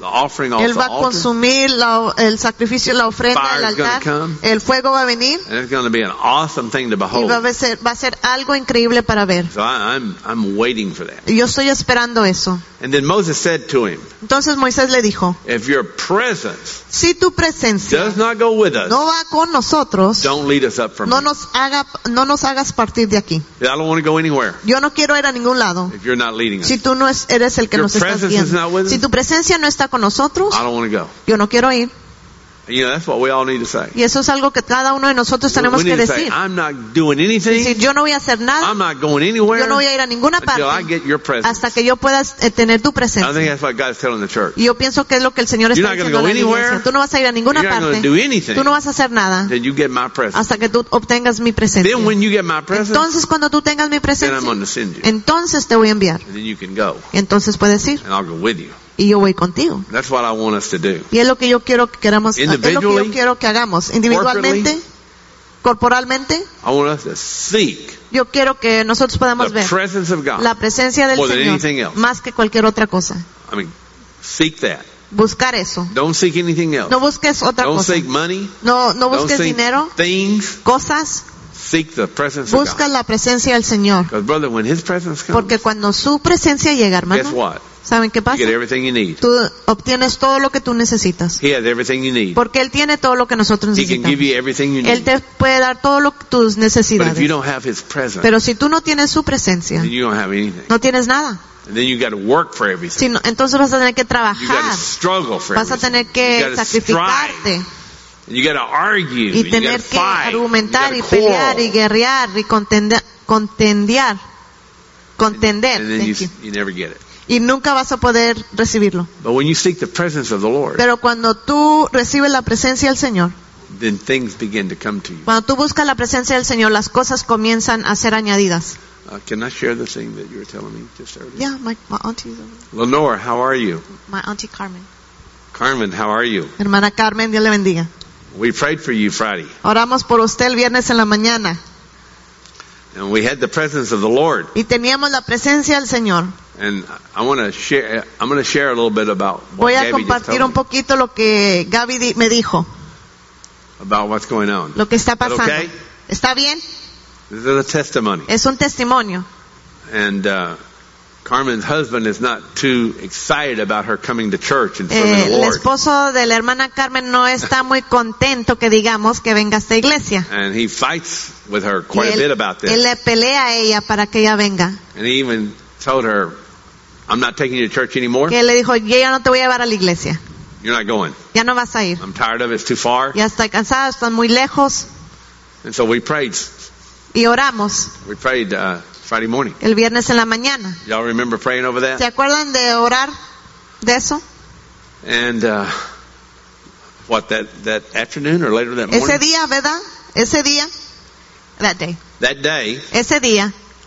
the offering off Él the va a altar. consumir la- el sacrificio, la ofrenda Fire del is gonna altar. come. El fuego va a venir And it's going to be an awesome thing to y behold. va a ser, va a ser algo increíble para ver. So I, I'm, I'm waiting for that. Y yo estoy esperando eso. And then Moses said to him, Entonces Moisés le dijo, if your presence si tu presencia does not go with us, no va con nosotros, don't lead us up from no here. nos haga, no nos hagas partir de aquí. I don't want to go anywhere Yo no quiero ir a ningún lado if you're not leading us. si tú no es- eres el que Your nos estás presence is not with guiando. us? Si tu presencia no está con nosotros, I don't want to go. yo no quiero ir. And, you know, that's what we all need to say. Y eso es algo que cada uno de nosotros We, tenemos we que need to say, decir. I'm not doing anything. Decir, yo no voy a hacer nada, I'm not going anywhere yo no voy a ir a ninguna until I parte get your presence. hasta que yo pueda eh, tener tu I think presencia. that's what God's telling the church. Y yo pienso que es lo que el Señor You're está not gonna diciendo a go la iglesia. anywhere. Tú no vas a ir a ninguna You're not parte, going to do anything tú no vas a hacer nada until you get my presence. hasta que tú obtengas mi presencia. Then when you get my presence, Entonces cuando tú tengas mi then I'm presencia, going to send you. entonces te voy a enviar. And then you can go. Y entonces puedes ir And I'll go with you. y yo voy contigo. That's what I want us to do. Y es lo que yo quiero que queramos, es lo que yo Individually, quiero que hagamos individualmente, corporalmente. I want us to seek Yo quiero que nosotros podamos the ver presence of God. la presencia del more than anything Señor else. más que cualquier otra cosa. I mean, seek that. Buscar eso. Don't seek anything else. No busques otra Don't cosa. seek money. No, no Don't busques seek dinero, things. cosas. Seek the presence of Busca God. la presencia del Señor. Because brother, when His presence comes, Porque cuando su presencia llega, guess hermano, what? ¿saben qué You pasa? get everything you need. Tú obtienes todo lo que tú necesitas. He has everything you need. Porque Él tiene todo lo que nosotros He can necesitamos. give you everything you Él need. te puede dar todo lo que tus But if you necesidades. don't have His presence, Pero si tú no tienes su presencia, then you don't have anything. no tienes nada. And then you got to work for everything. Sino, entonces vas a tener que You got trabajar, to struggle for vas a everything. tener You que got to sacrificarte strive. And you got to argue. y and you got tener to que fight. argumentar y you gotta pelear y quarrel. guerrear y contender, contendiar, contender. And then you, Thank you. you never get it. Y nunca vas a poder recibirlo. But when you seek the presence of the Lord, Pero cuando tú recibes la presencia del Señor, then things begin to come to you. cuando tú buscas la presencia del Señor, las cosas comienzan a ser añadidas. Uh, can I share the thing that you were telling me just earlier? Yeah, my, my auntie, Lenore, how are you? my auntie Carmen. Carmen, how are you? Hermana Carmen, Dios le bendiga. We prayed for you Friday, Oramos por usted el viernes en la mañana and we had the presence of the Lord. y teníamos la presencia del Señor. And I want to share. I'm going to share a little bit about what Voy a Gabby just compartir told un me poquito lo que Gaby di- me dijo, about what's going on. lo que está Is that pasando. okay? ¿Está bien? This is a testimony. Es un testimonio. And uh, Carmen's husband is not too excited about her coming to church and serving Eh, the el Lord. esposo de la hermana Carmen no está muy contento que digamos que venga a esta iglesia. And he fights with her quite Y a bit él, about this. él le pelea a ella para que ella venga. And he even told her, I'm not taking you to church anymore. Que él le dijo, yo ya no te voy a llevar a la iglesia. You're not going. Ya no vas a ir. I'm tired of it. It's too far. Ya estoy cansada, están muy lejos. And so we prayed. Y oramos We prayed uh, Friday morning. el viernes en la mañana. Y'all remember praying over ¿Se that? acuerdan de orar de eso? And uh, what, that, that afternoon or later that morning? Ese día, ¿verdad? Ese día. That day. That day, Ese día.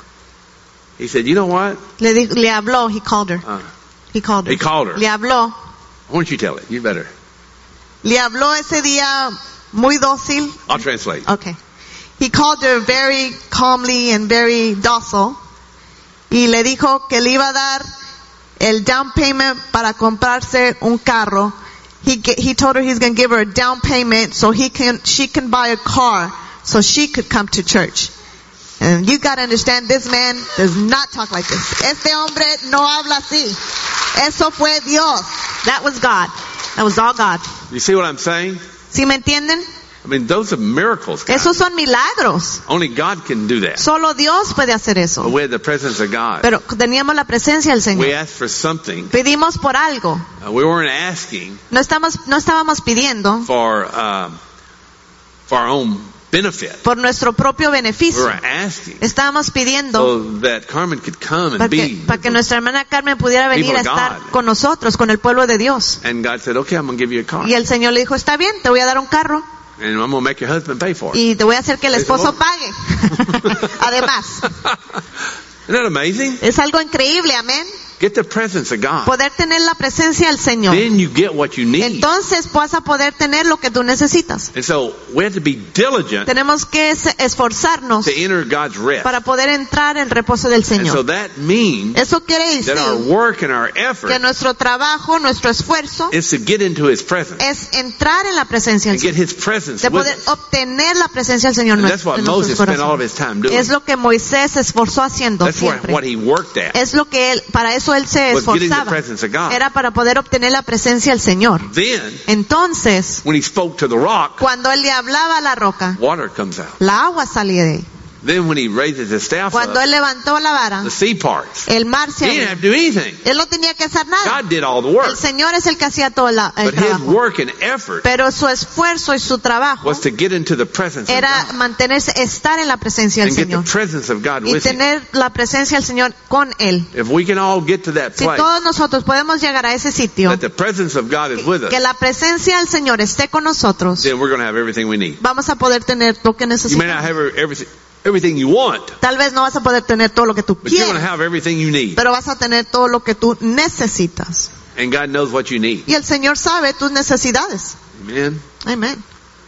he said, you know what? Le, di- le habló, he called her. Uh, He called her. he called her. Le habló. Why don't you tell it? You better. Le habló ese día muy dócil. I'll translate. Okay. He called her very calmly and very docile. Y le dijo que le iba a dar el down payment para comprarse un carro. He ge- he told her he's going to give her a down payment so he can she can buy a car so she could come to church. And you got to understand, this man does not talk like this. Este hombre no habla así. Eso fue Dios. That was God. That was all God. You see what I'm saying? ¿Sí me entienden? I mean, those are miracles, guys. Esos son milagros. Only God can do that. Solo Dios puede hacer But eso. we had the presence of God. Pero teníamos la presencia del We Señor. asked for something. Pedimos por algo. Uh, we weren't asking No estamos, no estábamos pidiendo for um, for our own benefit. por nuestro propio We beneficio. were asking Estábamos pidiendo so that Carmen could come and para que, be. para que nuestra hermana Carmen pudiera venir a People of estar God. con nosotros, con el pueblo de Dios. And God said, okay, I'm going to give you a car. Y el Señor le dijo, está bien, te voy a dar un carro And I'm going to make your husband pay for it. y te voy a hacer que el Praise the esposo Lord. pague. Además, Isn't that amazing? es algo increíble, amén. Get the presence of God. Poder tener la presencia del Señor. Then you get what you need. Entonces vas a poder tener lo que tú necesitas. And so we have to be diligent Tenemos que es- esforzarnos to enter God's rest. para poder entrar en el reposo del And so Señor. that means Eso quiere that our decir work and our que effort nuestro trabajo, nuestro esfuerzo is to get into His presence es entrar en la presencia and del get Señor. His presence De with poder us. obtener la presencia del Señor And en that's what nuestros Moses spent all of corazones. his time doing. Es lo que Moisés se esforzó haciendo That's what, siempre. what he worked at. Es lo que él, para eso él se Was getting the esforzaba. presence of God. Era para poder obtener la presencia del Señor. Then, Entonces, when he spoke to the rock, cuando él le hablaba a la roca, water comes out. la agua salía de ahí. Then when he raises his staff Cuando up, él levantó la vara, the sea parts. el mar se He didn't abrió. have to do anything. Él no tenía que hacer nada. God did all the El work. Señor es el que hacía todo la- el But his trabajo. work and effort Pero su esfuerzo y su trabajo was to get into the presence of era God mantenerse, estar en la presencia del and get the Señor. presence of God Y with him. tener la presencia del Señor con Él. If we can all get to that Si place, todos nosotros podemos llegar a ese sitio, that the presence of God is with que us, la presencia del Señor esté con nosotros, then we're going to have everything we need. vamos a poder tener lo que You may not necesitamos. have everything, everything you want, Tal vez no vas a poder tener todo lo que tú but you're going to quieres, have everything you need. pero vas a tener todo lo que tú necesitas. And God knows what you need. Y el Señor sabe tus necesidades. Amen. Amén.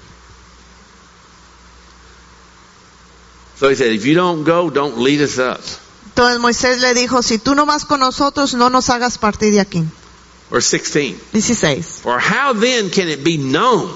So he said, if you don't go, don't lead us up. Entonces Moisés le dijo, si tú no vas con nosotros, no nos hagas partir de aquí. Verse sixteen. dieciséis. For how then can it be known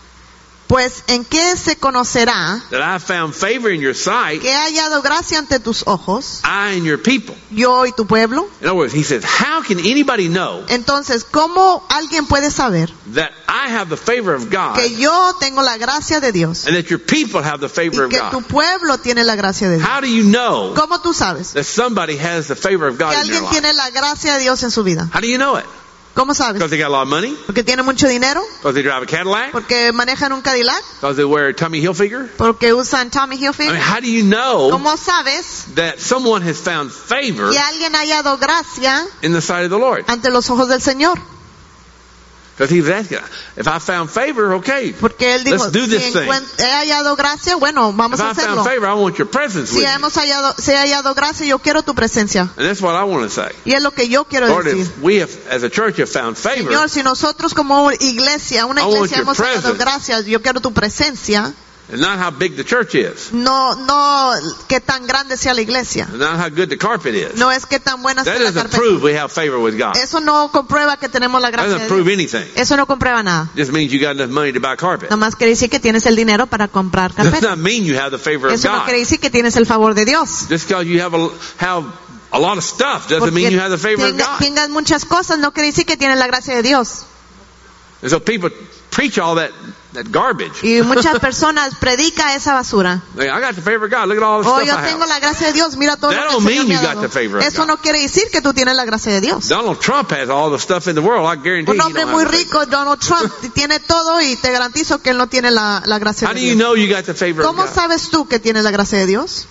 Pues, ¿en qué se conocerá that I found favor in your sight, que he hallado gracia ante tus ojos, I and your people? yo y tu pueblo? In other words, he says, how can anybody know Entonces, ¿cómo alguien puede saber that I have the favor of God que yo tengo la gracia de Dios and that your people have the favor y of que tu God? pueblo tiene la gracia de Dios? How do you know ¿Cómo tú sabes that somebody has the favor of que God in their alguien life? tiene la gracia de Dios en su vida? How do you know it? ¿Cómo sabes? Because they got a lot of money? ¿Porque tiene mucho dinero? Because they drive a Cadillac? ¿Porque manejan un Cadillac? Because they wear a Tommy Hilfiger? ¿Porque usan Tommy I mean, Hilfiger? how do you know ¿Cómo sabes that someone has found favor que alguien ha hallado gracia in the sight of the Lord? ante los ojos del Señor? Because he was asking, if I found favor, okay. Porque él dijo, Let's do si this thing. encuent- he hallado gracia, bueno, vamos If a I found hacerlo. favor, I want your presence Si with me. hemos hallado, si he hallado gracia, yo quiero tu presencia. And that's what I want to say. Y es lo que yo quiero Lord, decir. if we have, as a church, have found favor, Señor, si nosotros como iglesia, una I want iglesia your hemos hallado presence. gracias, yo quiero tu presencia. and not how big the church is, No, no que tan grande sea la iglesia. and not how good the carpet is, No es que tan buena that sea la doesn't carpeta. prove we have favor with God. Eso no comprueba que tenemos la That gracia doesn't de prove Dios. anything. Eso no comprueba nada. Just means you got enough money to buy carpet. Nomás quiere decir que tienes el dinero para comprar Does carpeta. not mean you have the favor of Eso no God. quiere decir que tienes el favor de Dios. Just because you have a, have a lot of stuff doesn't mean Porque you have the favor of tenga- God. tengas muchas cosas no quiere decir que tienes la gracia de Dios. And so people preach all that, that garbage. Y muchas personas predican esa basura. Like, I got the favor of God. Look at all the Oh, stuff yo I tengo have. la gracia de Dios. Mira todo That lo que don't el Señor mean me you ha got dado. the favor of Eso God. no quiere decir que tú tienes la gracia de Dios. Donald Trump has all the stuff in the world. I guarantee Un you hombre don't muy have the favor. rico, Donald Trump, tiene todo y te garantizo que él no tiene la, la gracia How de do you Dios. know you got the favor of ¿Cómo God? sabes tú que tienes la gracia de Dios?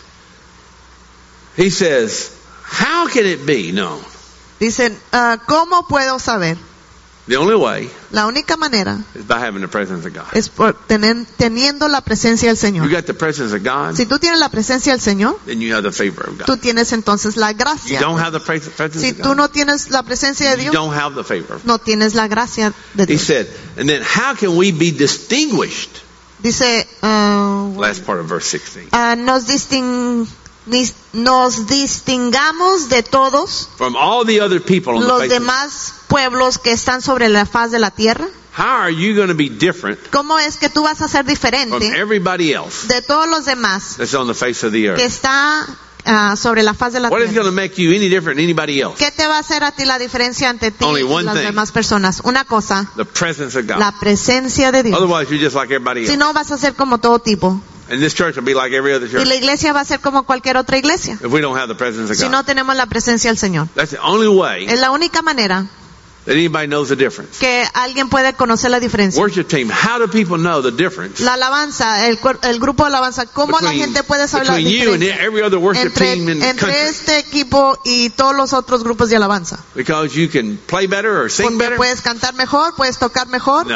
He says, how can it be? No. Dicen, ah, ¿cómo puedo saber? The only way La única manera is by having the presence of God. es por tener, teniendo la presencia del You Señor. got the presence of God, Si tú tienes la presencia del Señor, then you have the favor of God. tú tienes entonces la You gracia. don't have the pres- presence Si of tú God, no tienes la presencia de you Dios, don't have the favor of God. no tienes la gracia de He Dios. said, and then how can we be distinguished? Dice, ah, Last part of verse sixteen. ah, nos, distin- dis- nos distingamos de todos From all the other people on the los face of demás pueblos que están sobre la faz de la tierra. how are you going to be different ¿Cómo es que tú vas a ser from diferente everybody else de todos los demás that's on the face of the que earth? está ah, sobre la faz de la What is tierra? going to make you any different than anybody else? ¿Qué te va a hacer a ti la diferencia ante ti Only y one las thing. demás personas? Una cosa, The presence of God. la presencia de Dios. Otherwise, you're just like everybody Si else. no, vas a ser como todo tipo. And this church will be like every other Y church la iglesia va a ser como cualquier otra iglesia. if we don't have the presence of Si God. no tenemos la presencia del Señor. That's the only way Es la única manera that anybody knows the difference. que alguien puede conocer la diferencia. Worship team, how do people know the difference La alabanza, el, cuer- el grupo de alabanza, ¿cómo la between, gente puede saber la between you and diferencia every other worship entre, team in the entre country? este equipo y todos los otros grupos de alabanza? Because you can play better or sing Porque better? puedes cantar mejor, puedes tocar mejor. No.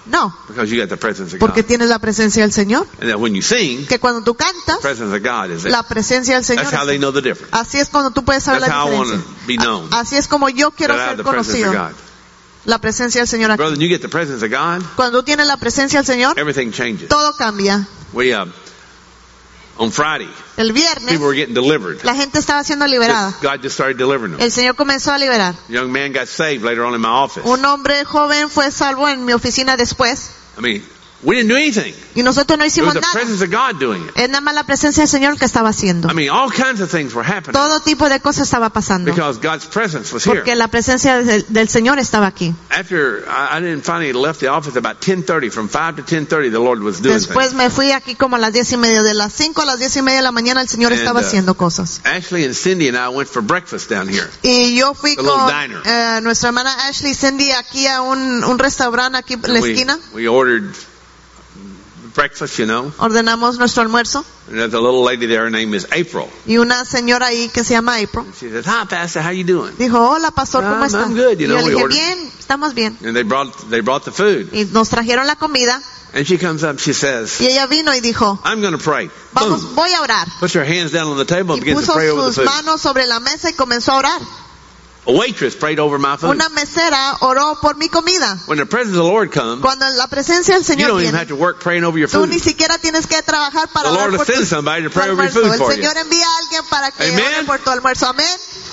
No, Because you got the presence of porque God. tienes la presencia del Señor. And that when you sing, Que cuando tú cantas, the presence of God is there. la presencia del Señor. That's how they está- know the difference. Así es cuando tú puedes saber That's la how I want diferencia. to be known. A- Así es como yo quiero That I have ser the presence of conocido. God. La presencia del Señor aquí. Brother, when you get the presence of God, Cuando tú tienes la presencia del Señor, everything changes. todo cambia. We, uh, on Friday, El viernes, people were getting delivered. la gente estaba siendo liberada. God just started delivering them. El Señor comenzó a liberar. A young man got saved later on in my office. Un hombre joven fue salvo en mi oficina después. I mean, we didn't do anything. Y nosotros no It was hicimos the nada. presence of God doing it. Es nada más la presencia del Señor que estaba haciendo. I mean, all kinds of things were happening Todo tipo de cosas estaba pasando. because God's presence was here. Porque la presencia del, del Señor estaba aquí. After I, I didn't finally left the office about ten thirty, from five to ten thirty, the Lord was doing Después things. me fui aquí como a las diez y media. De las cinco a las diez y media de la mañana el Señor And, estaba uh, haciendo cosas. Ashley and Cindy and I went for breakfast down here. Y yo fui The little con diner. eh, nuestra hermana Ashley y Cindy aquí a un, un restaurante aquí en la We, esquina. we ordered breakfast, you know. Ordenamos nuestro almuerzo. And there's a little lady there, her name is April. Y una señora ahí que se llama April She says, "Hi, Pastor, how you doing?" dijo, hola pastor, ¿cómo I'm- está? I'm good, you Y know, yo le we dije, ordered- bien, estamos bien. And they brought they brought the food. Y nos trajeron la comida And she comes up, she says, y ella vino y dijo, "I'm going to pray." vamos, Boom. voy a orar. Puts her hands down on the table and Y begins to puso pray over the sus food. manos sobre la mesa y comenzó a orar. A waitress prayed over my food. Una mesera oró por mi comida. When the presence of the Lord comes, Cuando la presencia del you Señor don't even viene, have to work praying over your tú food. ni siquiera tienes que trabajar para The orar Lord will por tu send somebody to tu pray over your almuerzo. food El for you. Señor envía a alguien para que Amen. ore por tu almuerzo. Amén.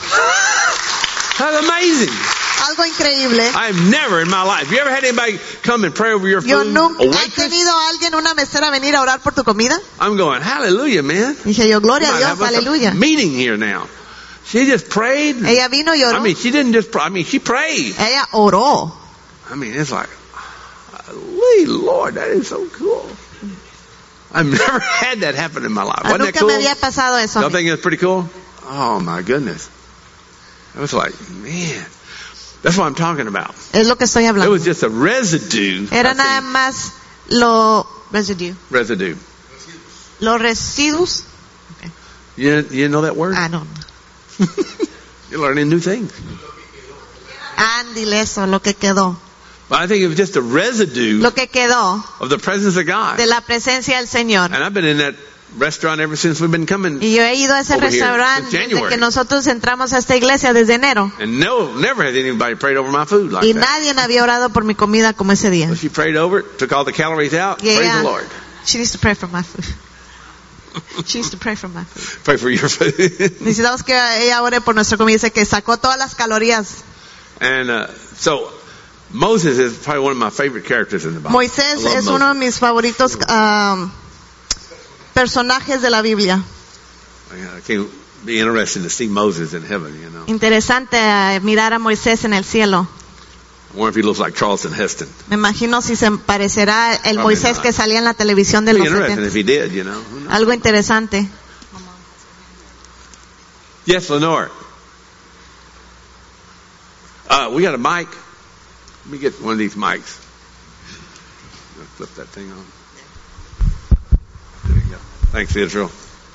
That's amazing. Algo increíble. I've never in my life. You ever had anybody come and pray over your Yo food? nunca A he waitress? tenido a alguien, una mesera, venir a orar por tu comida. I'm going, hallelujah, man. Dije yo, gloria a Might Dios, have us a aleluya. meeting here now. She just prayed. Ella vino y I oró. mean, she didn't just pray. I mean, she prayed. Ella oró. I mean, it's like, holy Lord, that is so cool. I've never had that happen in my life. Wasn't that Nunca cool? me había pasado eso. a Y'all mí. think it's pretty cool? Oh my goodness. I was like, man, that's what I'm talking about. Es lo que estoy It hablando. was just a residue. Era I nada think. más lo residue. Residue. Los residuos. You, you didn't know that word? Ah, no. You're learning new things. Ándile eso, lo que quedó. But I think it was just a residue Lo que quedó of the presence of God. de la presencia del Señor. And I've been in that restaurant ever since we've been coming. Y yo he ido a ese Over here, restaurante since desde January. que nosotros entramos a esta iglesia desde enero. And no, never has anybody prayed over my food like Y that. nadie había orado por mi comida como ese día. So she prayed over it, took all the calories out. Yeah. Praise the Lord. She needs to pray for my food. She needs to pray for my food. Pray for your food. Necesitamos que ella ore por nuestra comida. Dice que sacó todas las calorías. And uh, so Moses is probably one of my favorite characters in the Bible. Moisés I love es Moses. uno de mis favoritos um, personajes de la Biblia. I can't be interested to see Moses in heaven, you know. Interesante eh, mirar a Moisés en el cielo. I wonder if he looks like Charleston Heston. Me imagino si se parecerá el Probably Moisés not. que salía en la televisión de It'd los be interesting setenta. if he did, you know. Who knows? Algo interesante. Yes, Lenore. Uh, we got a mic. Let me get one of these mics. Flip that thing on. There you go. Thanks, Israel.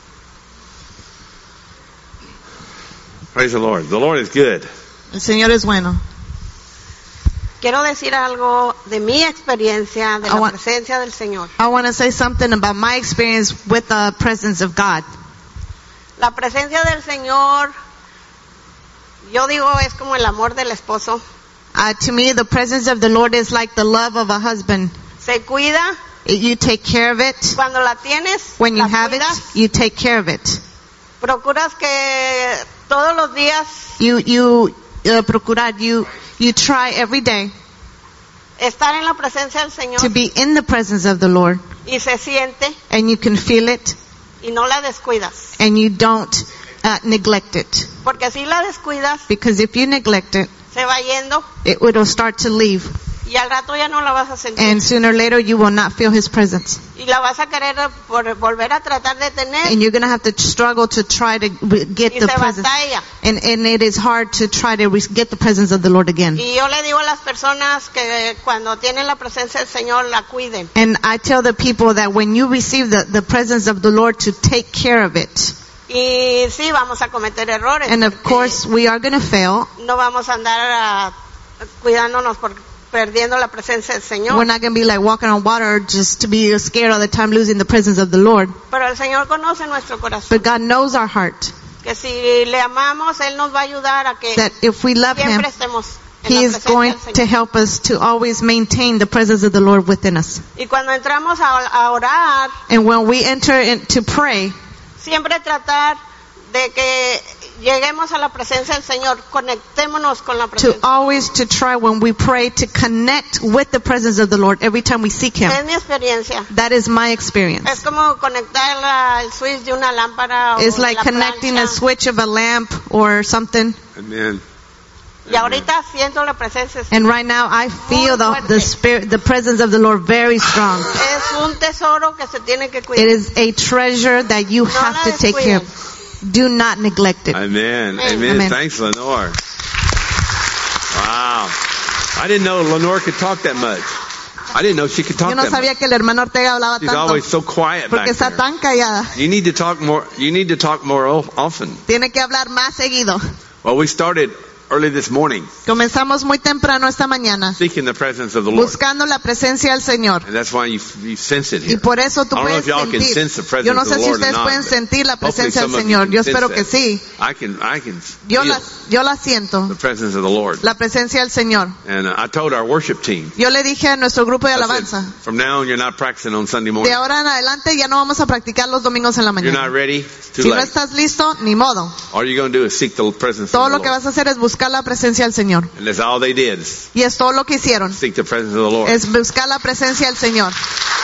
Praise the Lord. The Lord is good. El Señor es bueno. Quiero decir algo de mi experiencia de I la want- presencia del Señor. I want to say something about my experience with the presence of God. La presencia del Señor, yo digo, es como el amor del esposo. Uh, to me, the presence of the Lord is like the love of a husband. Se cuida, You take care of it. cuando la tienes, When you la have it, cuidas, you take care of it. procuras que todos los días You you uh, procurar you you try every day estar en la presencia del Señor to be in the presence of the Lord, y se siente and you can feel it, y no la descuidas. and you don't uh, neglect it. Porque si la descuidas, Because if you neglect it, se va yendo it will start to leave, y al rato ya no la vas a sentir. and sooner or later you will not feel His presence, Y la vas a querer por volver a tratar de tener and you're going to have to struggle to try to w- get y the se presence, batalla. and and it is hard to try to re- get the presence of the Lord again. Y yo le digo a las personas que cuando tienen la presencia del Señor la cuiden. And I tell the people that when you receive the, the presence of the Lord, to take care of it. Y sí, vamos a cometer errores. And of porque course, we are going to fail. no vamos a andar ah, cuidándonos por perdiendo la presencia del Señor. We're not going to be like walking on water just to be scared all the time losing the presence of the Lord. Pero el Señor conoce nuestro corazón. But God knows our heart. Que si le amamos, Él nos va a ayudar a que That if we love Him, siempre estemos en He la is presencia going del Señor. to help us to always maintain the presence of the Lord within us. Y cuando entramos a, a orar, And when we enter in to pray, siempre tratar de que lleguemos a la presencia del Señor, conectémonos con la to presencia. always to try when we pray to connect with the presence of the Lord every time we seek Him. Es mi experiencia. That is my experience. Es como conectar la, el switch de una lámpara o It's de like la connecting a plancha. switch of a lamp or something. Amen. Y ahorita siento la presencia. And right now I feel the, the spirit, the presence of the Lord very strong. Es un tesoro que se tiene que It cuidar. is a treasure that you No have la to take care descuiden. of. Do not neglect it. Amen. Amen. Amen. Amen. Thanks, Lenore. Wow. I didn't know Lenore could talk that much. I didn't know she could talk Yo no that much. sabía que el hermano Ortega hablaba She's tanto always so quiet back porque está there. tan callada. You need to talk more. You need to talk more of- often. Tiene que hablar más seguido. Well, we started early this morning Comenzamos muy temprano esta mañana seeking the presence of the Lord, buscando la presencia del Señor. and that's why you you sense it Y here. por eso tú I don't know puedes if y'all can sentir. sense the presence Yo no of sé the si Lord or ustedes not, pueden but sentir la hopefully presencia del some of you Señor. can Yo sense espero que that. sí. I can I can Yo feel la, yo la siento. the presence of the Lord. La presencia del Señor. And uh, I told our worship team, Yo le dije a nuestro grupo de I said, alabanza, from now on you're not practicing on Sunday de morning. ahora en adelante ya no vamos a practicar los domingos en la You're not mañana. ready. It's too Si no late. estás listo, ni modo. All you're going to do is seek the presence Todo of the lo que Lord. vas a hacer es buscar la presencia del Señor. And that's all they did, is Y es todo lo que hicieron. seek the presence of the Lord. Es buscar la presencia del Señor.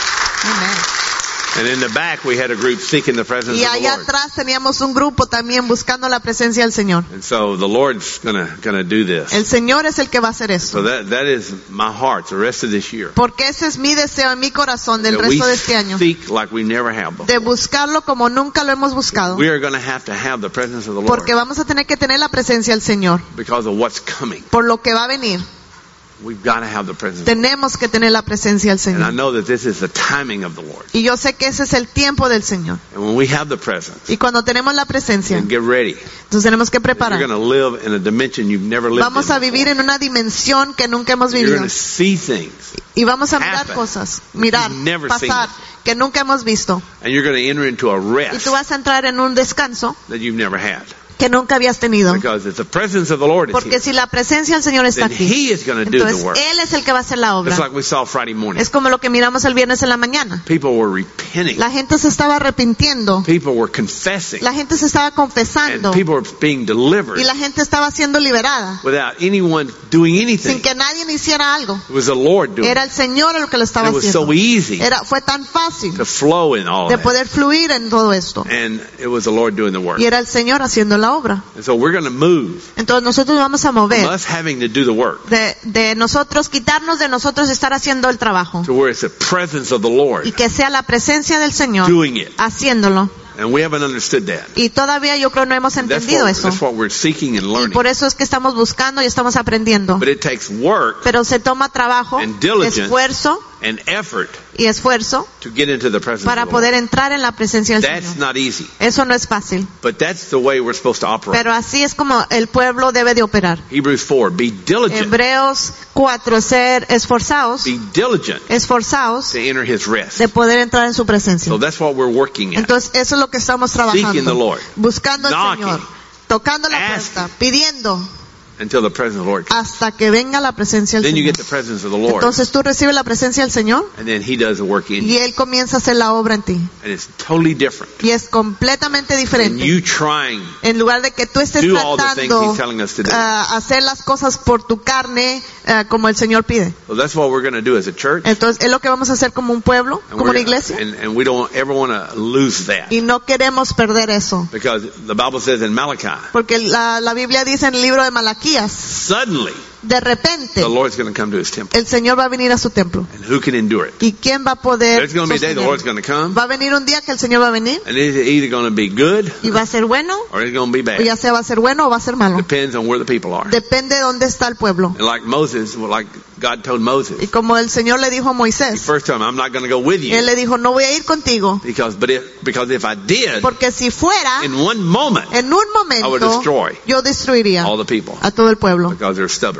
Amen. And in the back we had a group seeking the presence Y of the allá Lord. atrás teníamos un grupo también buscando la presencia del Señor. And so the Lord's going to going to do this. El Señor es el que va a hacer So esto. that that is my heart the rest of this year. Porque ese es mi deseo en mi corazón del That we resto de este año. seek like we never have before. De buscarlo como nunca lo hemos buscado. We are going to have to have the presence of the Lord Porque vamos a tener que tener la presencia del Señor. because of what's coming. Por lo que va a venir. We've got to have the presence. Tenemos que tener la presencia del And I Señor. know that this is the timing of the Lord. Y yo sé que ese es el tiempo del Señor. And when we have the presence, Y cuando tenemos la presencia, then get ready. entonces tenemos que You're preparar. going to live in a dimension you've never lived Vamos a in vivir before. en una dimensión que nunca hemos You're vivido. going to see things, Y vamos a mirar happen cosas, mirar, you've never pasar, seen que nunca hemos visto. and you're going to enter into a Y rest tú vas a entrar en un descanso that you've never had. que nunca habías tenido. Because if the presence of the Lord is Porque here, si la presencia del Señor está then aquí, He is going to do the entonces work. Él es el que va a hacer la obra. Just like we saw Friday morning. Es como lo que miramos el viernes en la mañana. People were repenting. La gente se estaba arrepintiendo. People were confessing. La gente se estaba And confesando. people were being delivered Y la gente estaba siendo liberada. without anyone doing Sin anything. que nadie le hiciera algo. It was the Lord doing Era it. el Señor el que lo And estaba it was haciendo. so easy Era, fue tan fácil to flow in all de that. poder fluir en todo esto. And it was the Lord doing the work. Y era el Señor haciendo la obra. And so we're going to move Entonces nosotros vamos a from mover us having to do the work de, de nosotros, quitarnos de nosotros estar haciendo el trabajo. to where it's the presence of the Lord Y que sea la presencia del Señor doing it. haciéndolo. And we haven't understood that. Y todavía yo creo no hemos That's entendido what, eso. that's what we're seeking and Y learning. por eso es que estamos buscando y estamos aprendiendo. But it takes work Pero se toma trabajo, And diligence. esfuerzo and effort y esfuerzo to get into the presence para of the poder Lord. entrar en la presencia del That's Señor. not easy. Eso no es fácil. But that's the way we're supposed to operate. Pero así es como el pueblo debe de operar. Hebrews four, be diligent. Hebreos cuatro, ser esforzados, Be diligent esforzados to enter His rest. de poder entrar en su presencia. So that's what we're working at. Entonces eso es lo que estamos Seeking the trabajando. Lord. Buscando al Knocking. Señor. Tocando la Asking. puerta. Pidiendo Until the presence of the Lord comes. hasta que venga la presencia del Then you Señor. get the presence of the Lord. Entonces tú recibes la presencia del Señor And then He does the work in y you. Él comienza a hacer la obra en ti. And it's totally different Y es completamente than diferente. you trying En lugar de que tú estés do all the things tratando He's telling us to do. ah, hacer las cosas por tu carne ah, como el Señor pide. So that's what we're going to do as a church. Entonces es lo que vamos a hacer como un pueblo, And, como we're una gonna- iglesia. and, and we don't ever want to lose that. Y no queremos perder eso. Because the Bible says in Malachi, Porque la, la Biblia dice en el libro de Malaquías, suddenly de repente the Lord's going to come to His temple. el Señor va a venir a su templo. And who can endure it? ¿Y quién va a poder There's going to be a day the sostener? Lord's going to come. Va a venir un día que el Señor va a venir And it's either going to be good y va a ser bueno, or it's going to be o ya bad. sea va a ser bueno o va a ser malo. Depends on where the people are. Depende de dónde está el pueblo. And like Moses, well, like God told Y Moses, como el Señor le dijo a Moisés, first time, I'm not going to go with Él you. le dijo, no voy a ir contigo, Because, but if, because if I did, porque si fuera, in one moment, en un I would momento, destroy yo destruiría all the people. a todo el pueblo, Because they're stubborn.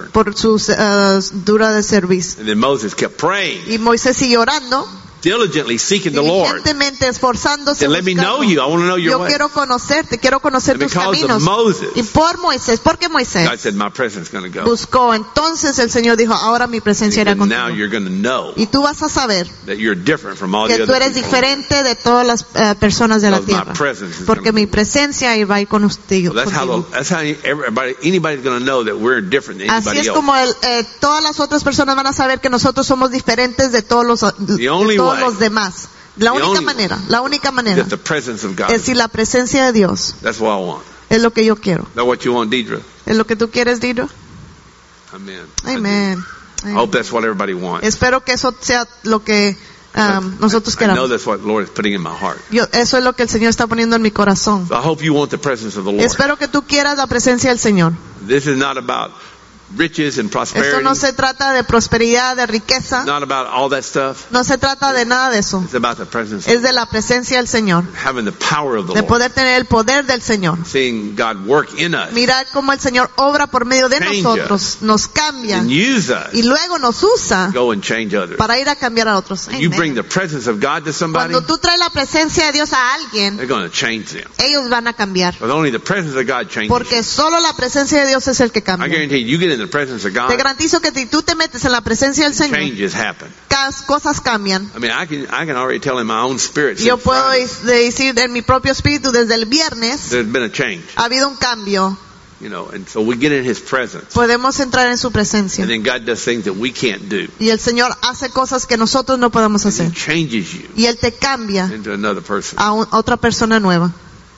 por su uh, dura de servicio. And then Moses kept praying, Y Moisés siguió orando, diligently seeking the Lord. diligentemente esforzándose. And let me know buscando. you. I want to know your Yo way. quiero conocerte, quiero conocer And tus because of caminos. Moses, Y por Moisés, porque Moisés God said, my presence is going to go. buscó, entonces el Señor dijo, ahora mi And he presencia irá said, now contigo. you're going to know Y tú vas a saber that you're different from all que the tú other eres people. diferente de todas las eh, personas de la Because my tierra. presence is Porque gonna mi be- presencia va a ir con usted. So that's how contigo. the, that's how everybody anybody's going to know that we're different than Así anybody es else. como el, eh, todas las otras personas van a saber que nosotros somos diferentes de todos los, de only todos way- los demás. La the única only manera, la única manera That the presence of God. es si la presencia de Dios That's what I want. es lo que yo quiero. That's what you want, Deidre. ¿Es lo que tú quieres, Dino? Amen. Amén. I hope that's what everybody wants. Espero que eso sea lo que um, nosotros I know queramos. that's what the Lord is putting in my heart. Yo, eso es lo que el Señor está poniendo en mi corazón. So I hope you want the presence of the Lord. Espero que tú quieras la presencia del Señor. This is not about riches and Esto prosperity. no se trata de prosperidad, de riqueza. Not about all that stuff. No se trata de nada de eso. It's about the presence. Es de la presencia del Señor. Having the power of the De Lord. poder tener el poder del Señor. Seeing God work in us. Mirar cómo el Señor obra por medio de Change nosotros, nos cambia And use us. y luego nos usa Go and change others. para ir a cambiar a otros. You bring Amén. the presence of God to somebody, Cuando tú traes la presencia de Dios a alguien, they're going to change them. ellos van a cambiar. But only the presence of God changes. Porque solo la presencia de Dios es el que I cambia. guarantee you, you get in the presence of Te God, garantizo que si tú te metes en la presencia del Señor, changes happen. cas- cosas cambian. I mean, I can I can already tell in my own spirit Yo since puedo Friday, is- decir en mi propio espíritu desde el viernes there's been a change, ha habido un cambio. you know, and so we get in His presence, Podemos entrar en su presencia. and then God does things that we can't do. Y el Señor hace cosas que nosotros no podemos He hacer. changes you Y Él te cambia into another person. a un- otra persona nueva.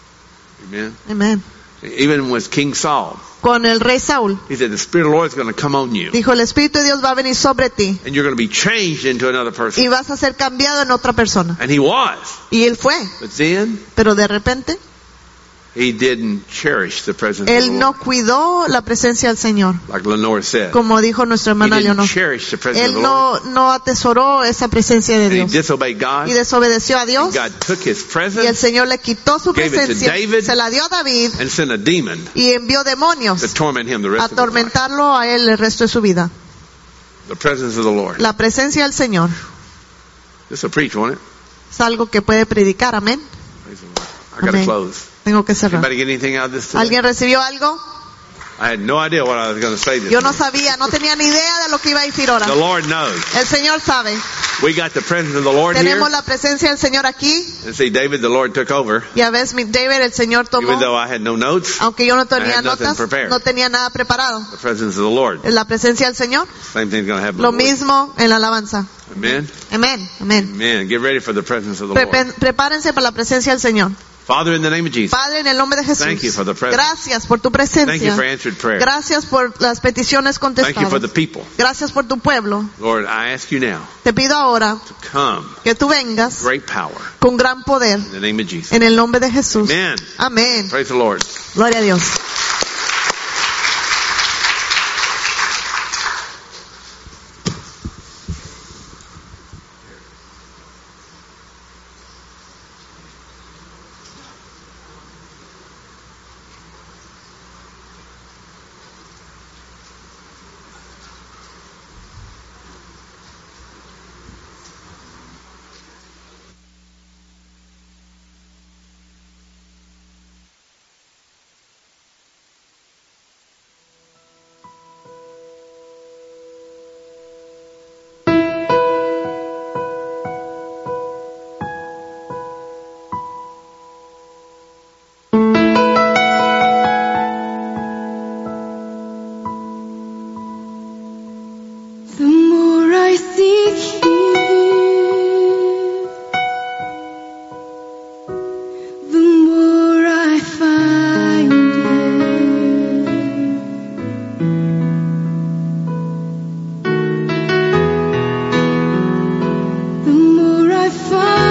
Amen. Amén. Even with King Saul, Con el rey Saúl, he said, the Spirit of the Lord is going to come on you, dijo, el Espíritu de Dios va a venir sobre ti and you're going to be changed into another person. y vas a ser cambiado en otra persona. And he was. Y Él fue. But then, Pero de repente, he didn't cherish the presence of the Él no Lord. cuidó la presencia del Señor. Like Lenore said, Como dijo nuestra he hermana didn't Leonor. cherish the presence of Él the Lord. no, no atesoró esa presencia de And he Dios. disobeyed God. Y desobedeció a Dios. God took his Y el presence Señor le quitó su Gave it to presencia. David. Se la dio a David and sent a demon y envió demonios to torment him the a rest of his life. atormentarlo a él el resto de su vida. The presence of the Lord. La presencia del Señor This will preach, won't it? es algo que puede predicar. Amén. Praise the Lord. I got to Amén. close. Tengo que cerrar. Anybody get anything out of this today? ¿Alguien recibió algo? I had no idea what I was going to say this Yo no morning. sabía, no tenía ni idea de lo que iba a decir ahora. The Lord knows. El Señor sabe. We got the presence of the Lord here. Tenemos la presencia del Señor aquí. And see, David, the Lord took over. Ya ves, mi David, el Señor tomó. Even though I had no notes, Aunque yo no I tenía had nothing notas, prepared. no tenía nada preparado. the presence of the Lord. La presencia del Señor, Same thing's going to happen. lo with the Lord. mismo en la alabanza. Amen. Amén, amén. Amen. Get ready for the presence of the Pre- Lord. prepárense para la presencia del Señor. Father, in the name of Jesus, Padre, en el nombre de Jesús. Thank you for the presence. Gracias por tu thank you presencia. for answered prayer. Gracias por las peticiones Thank you for contestadas. the people. Gracias por tu pueblo. Lord, I ask you now Te pido ahora to come, que tú vengas great power, con gran poder in the name of Jesus. en el nombre de Jesús. Amen. Amén. Praise the Lord. Gloria a Dios. The more I seek you, the more I find you. The more I find